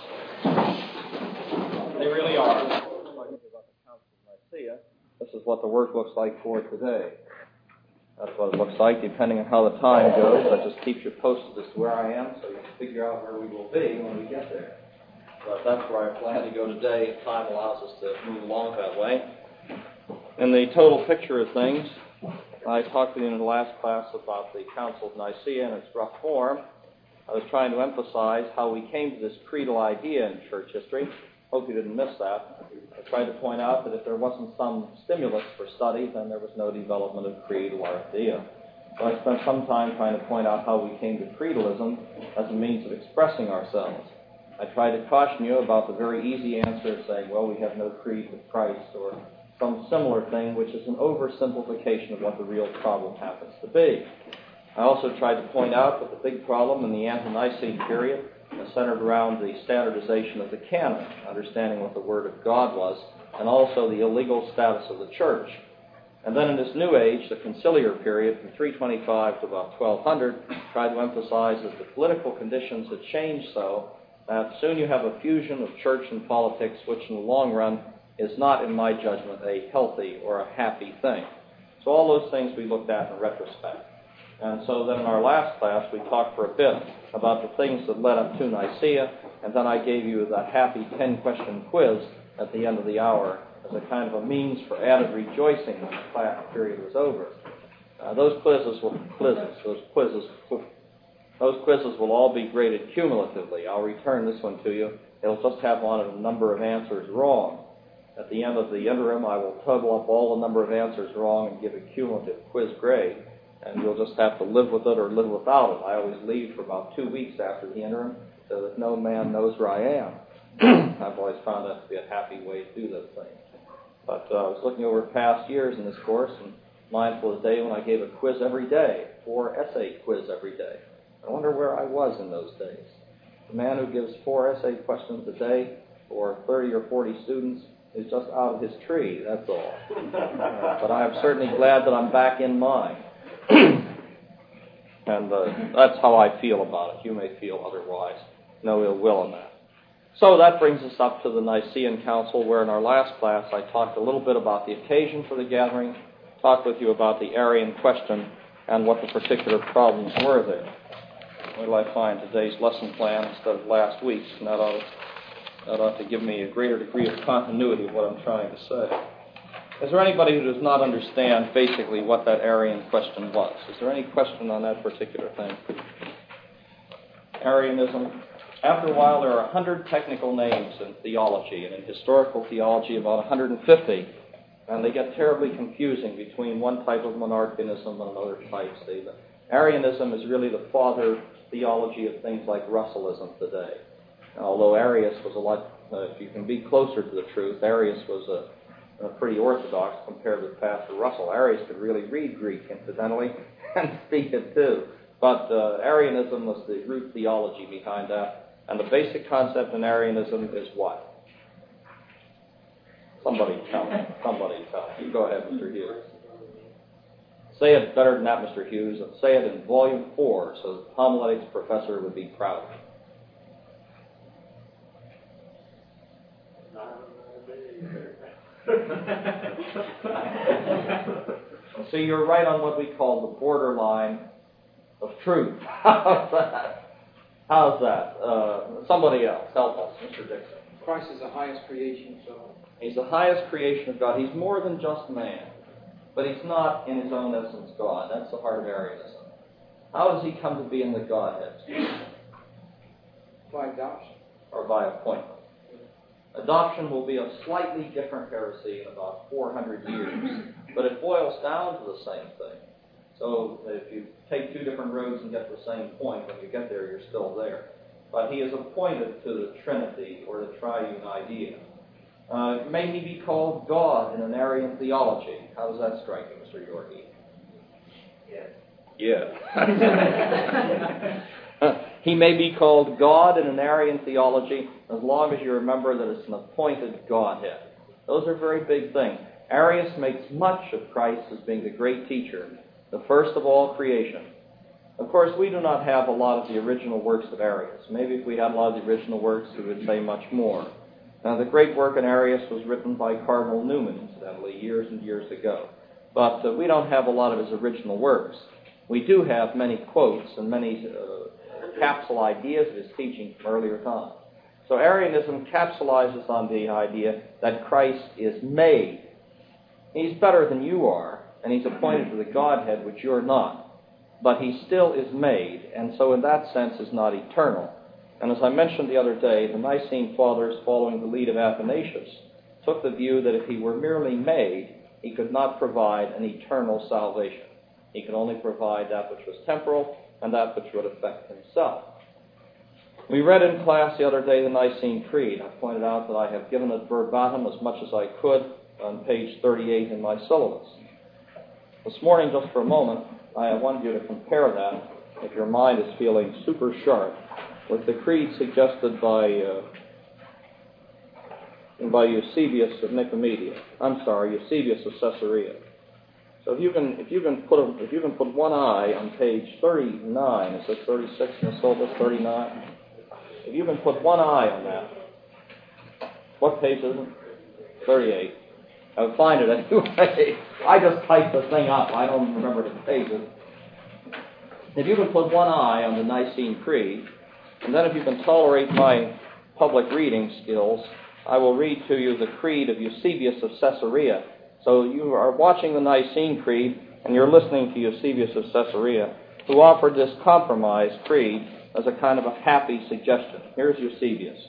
They really are. This is what the work looks like for today. That's what it looks like, depending on how the time goes. That just keeps you posted as to where I am, so you can figure out where we will be when we get there. But that's where I plan to go today, if time allows us to move along that way. In the total picture of things, I talked to you in the last class about the Council of Nicaea and its rough form. I was trying to emphasize how we came to this creedal idea in church history. Hope you didn't miss that. I tried to point out that if there wasn't some stimulus for study, then there was no development of creed or idea. So I spent some time trying to point out how we came to creedalism as a means of expressing ourselves. I tried to caution you about the very easy answer of saying, well, we have no creed with Christ, or some similar thing, which is an oversimplification of what the real problem happens to be. I also tried to point out that the big problem in the ante-Nicene period is centered around the standardization of the canon, understanding what the Word of God was, and also the illegal status of the church. And then in this new age, the conciliar period, from three twenty-five to about twelve hundred, tried to emphasize that the political conditions had changed so that soon you have a fusion of church and politics, which in the long run is not, in my judgment, a healthy or a happy thing. So all those things we looked at in retrospect. And so then in our last class, we talked for a bit about the things that led up to Nicaea, and then I gave you the happy ten-question quiz at the end of the hour as a kind of a means for added rejoicing when the class period was over. Uh, those quizzes will quizzes. Those quizzes, those quizzes will all be graded cumulatively. I'll return this one to you. It'll just have on it a number of answers wrong. At the end of the interim, I will total up all the number of answers wrong and give a cumulative quiz grade. And you'll just have to live with it or live without it. I always leave for about two weeks after the interim so that no man knows where I am. I've always found that to be a happy way to do those things. But uh, I was looking over past years in this course and mindful of the day when I gave a quiz every day, four essay quiz every day. I wonder where I was in those days. The man who gives four essay questions a day for thirty or forty students is just out of his tree, that's all. Uh, but I'm certainly glad that I'm back in mine. And uh, that's how I feel about it. You may feel otherwise. No ill will in that. So that brings us up to the Nicene Council, where in our last class I talked a little bit about the occasion for the gathering, talked with you about the Arian question, and what the particular problems were there. Where will I find today's lesson plan instead of last week's? And that ought to, that ought to give me a greater degree of continuity of what I'm trying to say. Is there anybody who does not understand basically what that Arian question was? Is there any question on that particular thing? Arianism. After a while, there are one hundred technical names in theology, and in historical theology, about one hundred fifty. And they get terribly confusing between one type of monarchianism and another type. See, the Arianism is really the father theology of things like Russellism today. And although Arius was a lot, uh, if you can be closer to the truth, Arius was a Uh, pretty orthodox compared with Pastor Russell. Arius could really read Greek, incidentally, and speak it too. But uh, Arianism was the root theology behind that. And the basic concept in Arianism is what? Somebody tell me. Somebody tell me. You go ahead, Mister Hughes. Say it better than that, Mister Hughes, and say it in volume four so the homiletics professor would be proud. See, you're right on what we call the borderline of truth. How's that? How's that? Uh, somebody else, help us, Mister Dixon. Christ is the highest creation, so He's the highest creation of God. He's more than just man, but he's not in his own essence God. That's the heart of Arianism. How does he come to be in the Godhead? by adoption. Or by appointment? Adoption will be a slightly different heresy in about four hundred years, but it boils down to the same thing. So if you take two different roads and get to the same point, when you get there, you're still there. But he is appointed to the Trinity, or the triune idea. Uh, may he be called God in an Arian theology? How does that strike you, Mister Yorkie? Yes. Yeah. He may be called God in an Arian theology as long as you remember that it's an appointed Godhead. Those are very big things. Arius makes much of Christ as being the great teacher, the first of all creation. Of course, we do not have a lot of the original works of Arius. Maybe if we had a lot of the original works, we would say much more. Now, the great work in Arius was written by Cardinal Newman, incidentally, years and years ago. But uh, we don't have a lot of his original works. We do have many quotes and many uh, capsule ideas of his teaching from earlier times. So Arianism capsulizes on the idea that Christ is made. He's better than you are, and he's appointed to the Godhead, which you're not. But he still is made, and so in that sense is not eternal. And as I mentioned the other day, the Nicene Fathers, following the lead of Athanasius, took the view that if he were merely made, he could not provide an eternal salvation. He could only provide that which was temporal and that which would affect himself. We read in class the other day the Nicene Creed. I pointed out that I have given it verbatim as much as I could on page thirty-eight in my syllabus. This morning, just for a moment, I wanted you to compare that, if your mind is feeling super sharp, with the creed suggested by uh, by Eusebius of Nicomedia. I'm sorry, Eusebius of Caesarea. So if you can if you can put a, if you can put one eye on page thirty-nine, is it thirty-six in the syllabus? thirty-nine. If you can put one eye on that, what page is it? thirty-eight. I'll find it anyway. I just typed the thing up. I don't remember the pages. If you can put one eye on the Nicene Creed, and then if you can tolerate my public reading skills, I will read to you the creed of Eusebius of Caesarea. So you are watching the Nicene Creed, and you're listening to Eusebius of Caesarea, who offered this compromise creed as a kind of a happy suggestion. Here's Eusebius.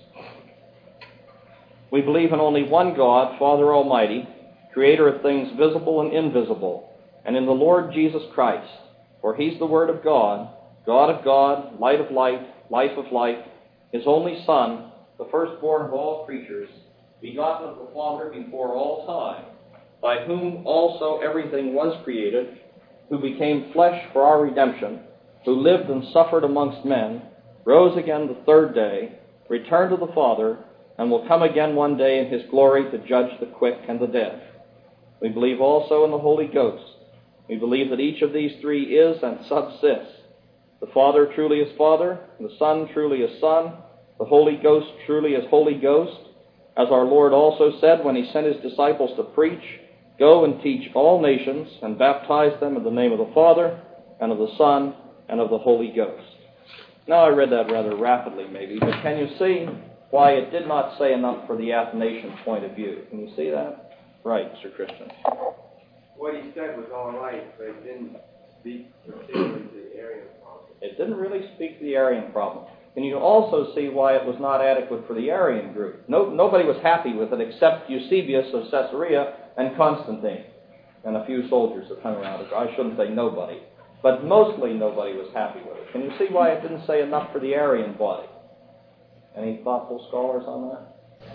We believe in only one God, Father Almighty, creator of things visible and invisible, and in the Lord Jesus Christ, for he's the Word of God, God of God, light of light, life of life, his only Son, the firstborn of all creatures, begotten of the Father before all time, by whom also everything was created, who became flesh for our redemption, who lived and suffered amongst men, rose again the third day, returned to the Father, and will come again one day in his glory to judge the quick and the dead. We believe also in the Holy Ghost. We believe that each of these three is and subsists. The Father truly is Father, the Son truly is Son, the Holy Ghost truly is Holy Ghost, as our Lord also said when he sent his disciples to preach, go and teach all nations and baptize them in the name of the Father and of the Son and of the Holy Ghost. Now I read that rather rapidly maybe, but can you see why it did not say enough for the Athanasian point of view? Can you see that? Right, Mister Christian. What he said was all right, but it didn't speak particularly to the Arian problem. It didn't really speak to the Arian problem. And you also see why it was not adequate for the Arian group. No, nobody was happy with it except Eusebius of Caesarea and Constantine and a few soldiers that hung around it. I shouldn't say nobody, but mostly nobody was happy with it. Can you see why it didn't say enough for the Arian body? Any thoughtful scholars on that?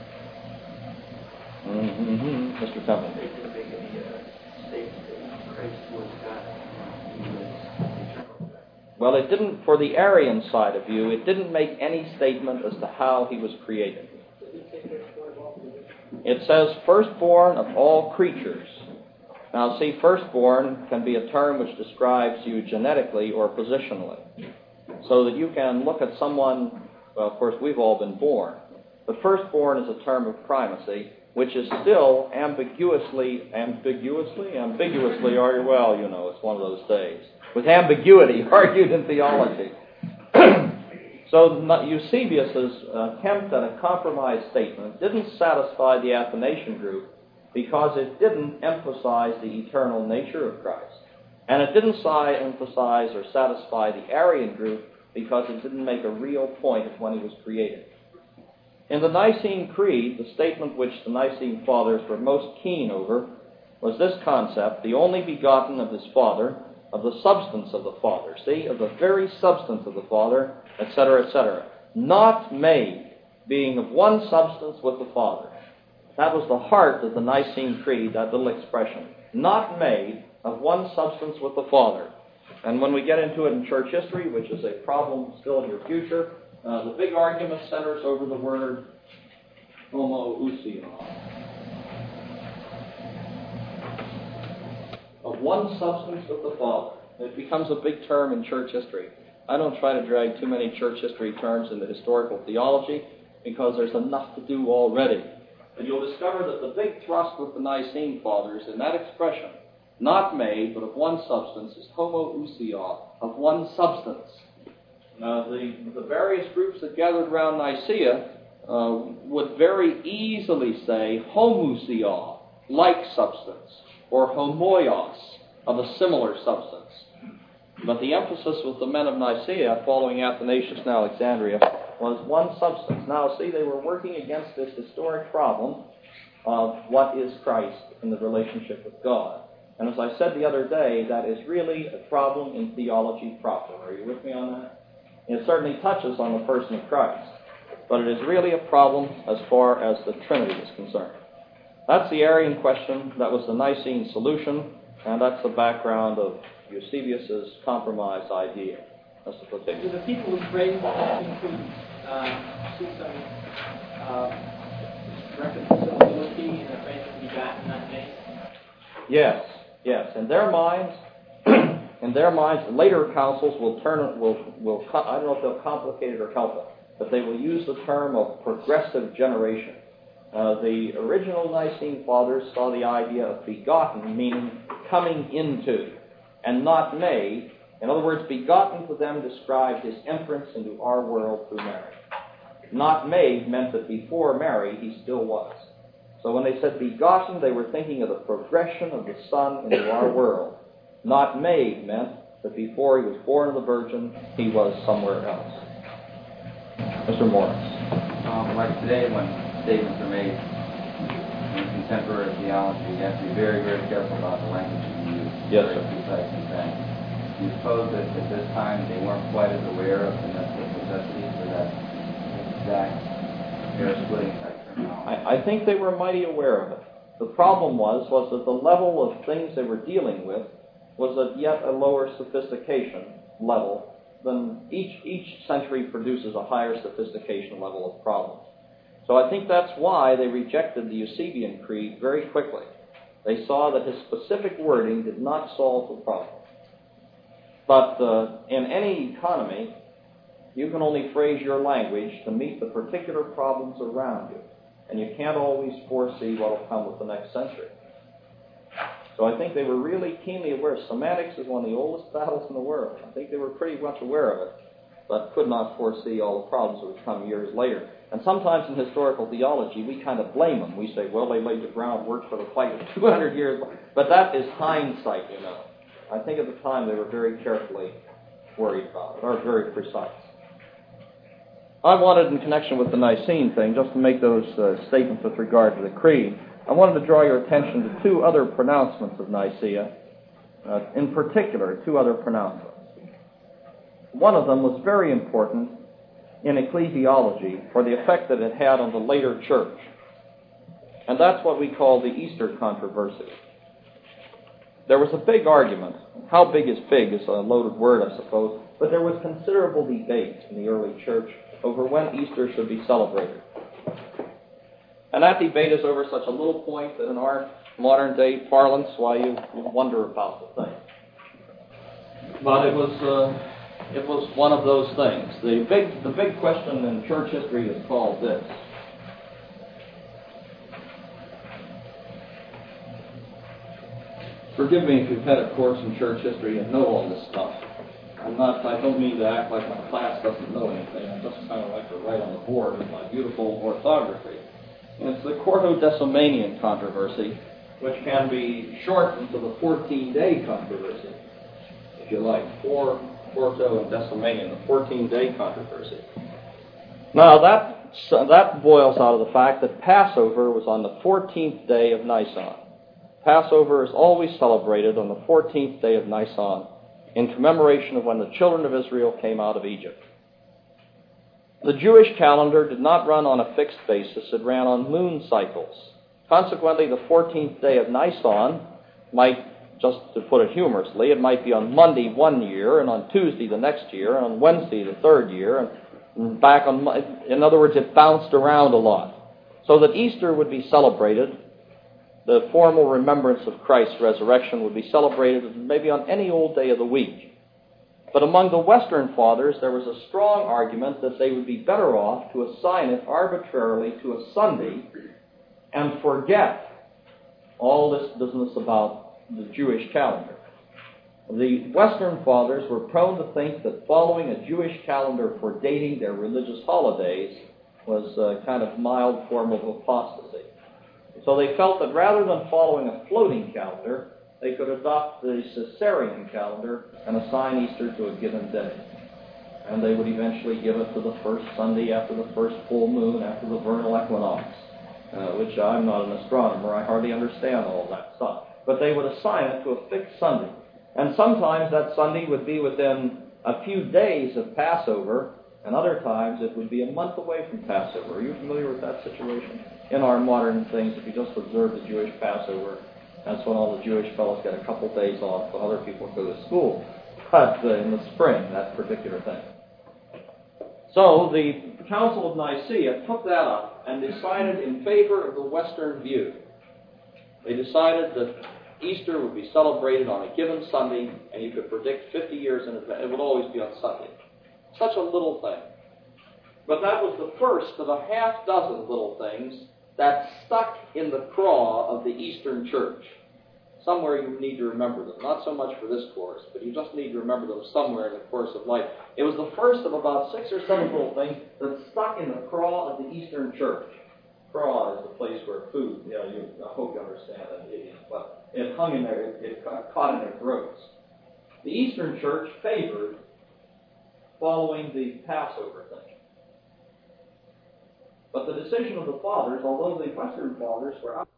Mm-hmm. Mister Temple. They didn't make any uh, statement that Christ was God. He was eternal. Well, it didn't, for the Arian side of view, it didn't make any statement as to how he was created. It says, firstborn of all creatures. Now, see, firstborn can be a term which describes you genetically or positionally. So that you can look at someone, well, of course, we've all been born. But firstborn is a term of primacy, which is still ambiguously, ambiguously, ambiguously, are you well, you know, it's one of those days, with ambiguity argued in theology. So Eusebius's attempt at a compromise statement didn't satisfy the Athanasian group because it didn't emphasize the eternal nature of Christ. And it didn't si- emphasize or satisfy the Arian group because it didn't make a real point of when he was created. In the Nicene Creed, the statement which the Nicene Fathers were most keen over was this concept: the only begotten of his Father, of the substance of the Father, see, of the very substance of the Father, et cetera, et cetera, not made, being of one substance with the Father. That was the heart of the Nicene Creed, that little expression. Not made, of one substance with the Father. And when we get into it in church history, which is a problem still in your future, uh, the big argument centers over the word homoousion. Of one substance with the Father. It becomes a big term in church history. I don't try to drag too many church history terms into historical theology because there's enough to do already. And you'll discover that the big thrust with the Nicene Fathers in that expression, not made, but of one substance, is homoousia, of one substance. Now, the, the various groups that gathered around Nicaea uh, would very easily say homousia, like substance, or homoios, of a similar substance. But the emphasis with the men of Nicaea, following Athanasius and Alexandria, was one substance. Now, see, they were working against this historic problem of what is Christ in the relationship with God. And as I said the other day, that is really a problem in theology proper. Are you with me on that? It certainly touches on the person of Christ, but it is really a problem as far as the Trinity is concerned. That's the Arian question. That was the Nicene solution, and that's the background of Eusebius's compromise idea. That's the Do particular. the people who phrase the Nicene Creed uh, see some uh, reconcilability in the phrase of begotten, not made? Yes, yes. In their minds, in their minds, later councils will turn will will. I don't know if they'll complicate it or help it, but they will use the term of progressive generation. Uh, the original Nicene Fathers saw the idea of begotten meaning coming into, and not made. In other words, begotten to them described his entrance into our world through Mary. Not made meant that before Mary he still was. So when they said begotten, they were thinking of the progression of the Son into our world. Not made meant that before he was born of the Virgin, he was somewhere else. Mister Morris. Um, like today, when statements are made in contemporary theology, you have to be very, very careful about the language you use. Yes, Very sir. precise and things. Do you suppose that at this time they weren't quite as aware of the necessity for that exact hair-splitting type terminology? I, I think they were mighty aware of it. The problem was, was that the level of things they were dealing with was at yet a lower sophistication level than each, each century produces a higher sophistication level of problems. So I think that's why they rejected the Eusebian Creed very quickly. They saw that his specific wording did not solve the problem. But uh, in any economy, you can only phrase your language to meet the particular problems around you. And you can't always foresee what will come with the next century. So I think they were really keenly aware. Semantics is one of the oldest battles in the world. I think they were pretty much aware of it, but could not foresee all the problems that would come years later. And sometimes in historical theology, we kind of blame them. We say, well, they laid the groundwork for the fight of two hundred years. But that is hindsight, you know. I think at the time they were very carefully worried about it, or very precise. I wanted, in connection with the Nicene thing, just to make those uh, statements with regard to the Creed, I wanted to draw your attention to two other pronouncements of Nicaea, uh, in particular, two other pronouncements. One of them was very important in ecclesiology for the effect that it had on the later church. And that's what we call the Easter controversy. There was a big argument. How big is big is a loaded word, I suppose, but there was considerable debate in the early church over when Easter should be celebrated. And that debate is over such a little point that in our modern day parlance, why you, you wonder about the thing. But it was uh, it was one of those things. The big the big question in church history is called this: forgive me if you've had a course in church history and know all this stuff. I'm not, I don't mean to act like my class doesn't know anything. I just kind of like to write on the board with my beautiful orthography. And it's the Quarto-Decimanean controversy, which can be shortened to the fourteen-day controversy, if you like. Four, Quarto and Decimanean, the fourteen-day controversy. Now, that, that boils out of the fact that Passover was on the fourteenth day of Nisan. Passover is always celebrated on the fourteenth day of Nisan, in commemoration of when the children of Israel came out of Egypt. The Jewish calendar did not run on a fixed basis. It ran on moon cycles. Consequently, the fourteenth day of Nisan might, just to put it humorously, it might be on Monday one year, and on Tuesday the next year, and on Wednesday the third year, and back on, in other words, it bounced around a lot. So that Easter would be celebrated, the formal remembrance of Christ's resurrection would be celebrated maybe on any old day of the week. But among the Western fathers, there was a strong argument that they would be better off to assign it arbitrarily to a Sunday and forget all this business about the Jewish calendar. The Western fathers were prone to think that following a Jewish calendar for dating their religious holidays was a kind of mild form of apostasy. So they felt that rather than following a floating calendar, they could adopt the Caesarean calendar and assign Easter to a given day. And they would eventually give it to the first Sunday after the first full moon, after the vernal equinox, uh, which I'm not an astronomer. I hardly understand all that stuff. But they would assign it to a fixed Sunday. And sometimes that Sunday would be within a few days of Passover, and other times it would be a month away from Passover. Are you familiar with that situation? In our modern things, if you just observe the Jewish Passover, that's when all the Jewish fellows get a couple days off when other people go to school. But uh, in the spring, that particular thing. So the Council of Nicaea took that up and decided in favor of the Western view. They decided that Easter would be celebrated on a given Sunday, and you could predict fifty years in advance. It would always be on Sunday. Such a little thing. But that was the first of a half dozen little things that stuck in the craw of the Eastern Church. Somewhere you need to remember them. Not so much for this course, but you just need to remember them somewhere in the course of life. It was the first of about six or seven little things that stuck in the craw of the Eastern Church. Craw is the place where food, you know, you, I hope you understand that, idiot, but it hung in there, it, it caught in their throats. The Eastern Church favored following the Passover thing. But the decision of the fathers, although the Western fathers were out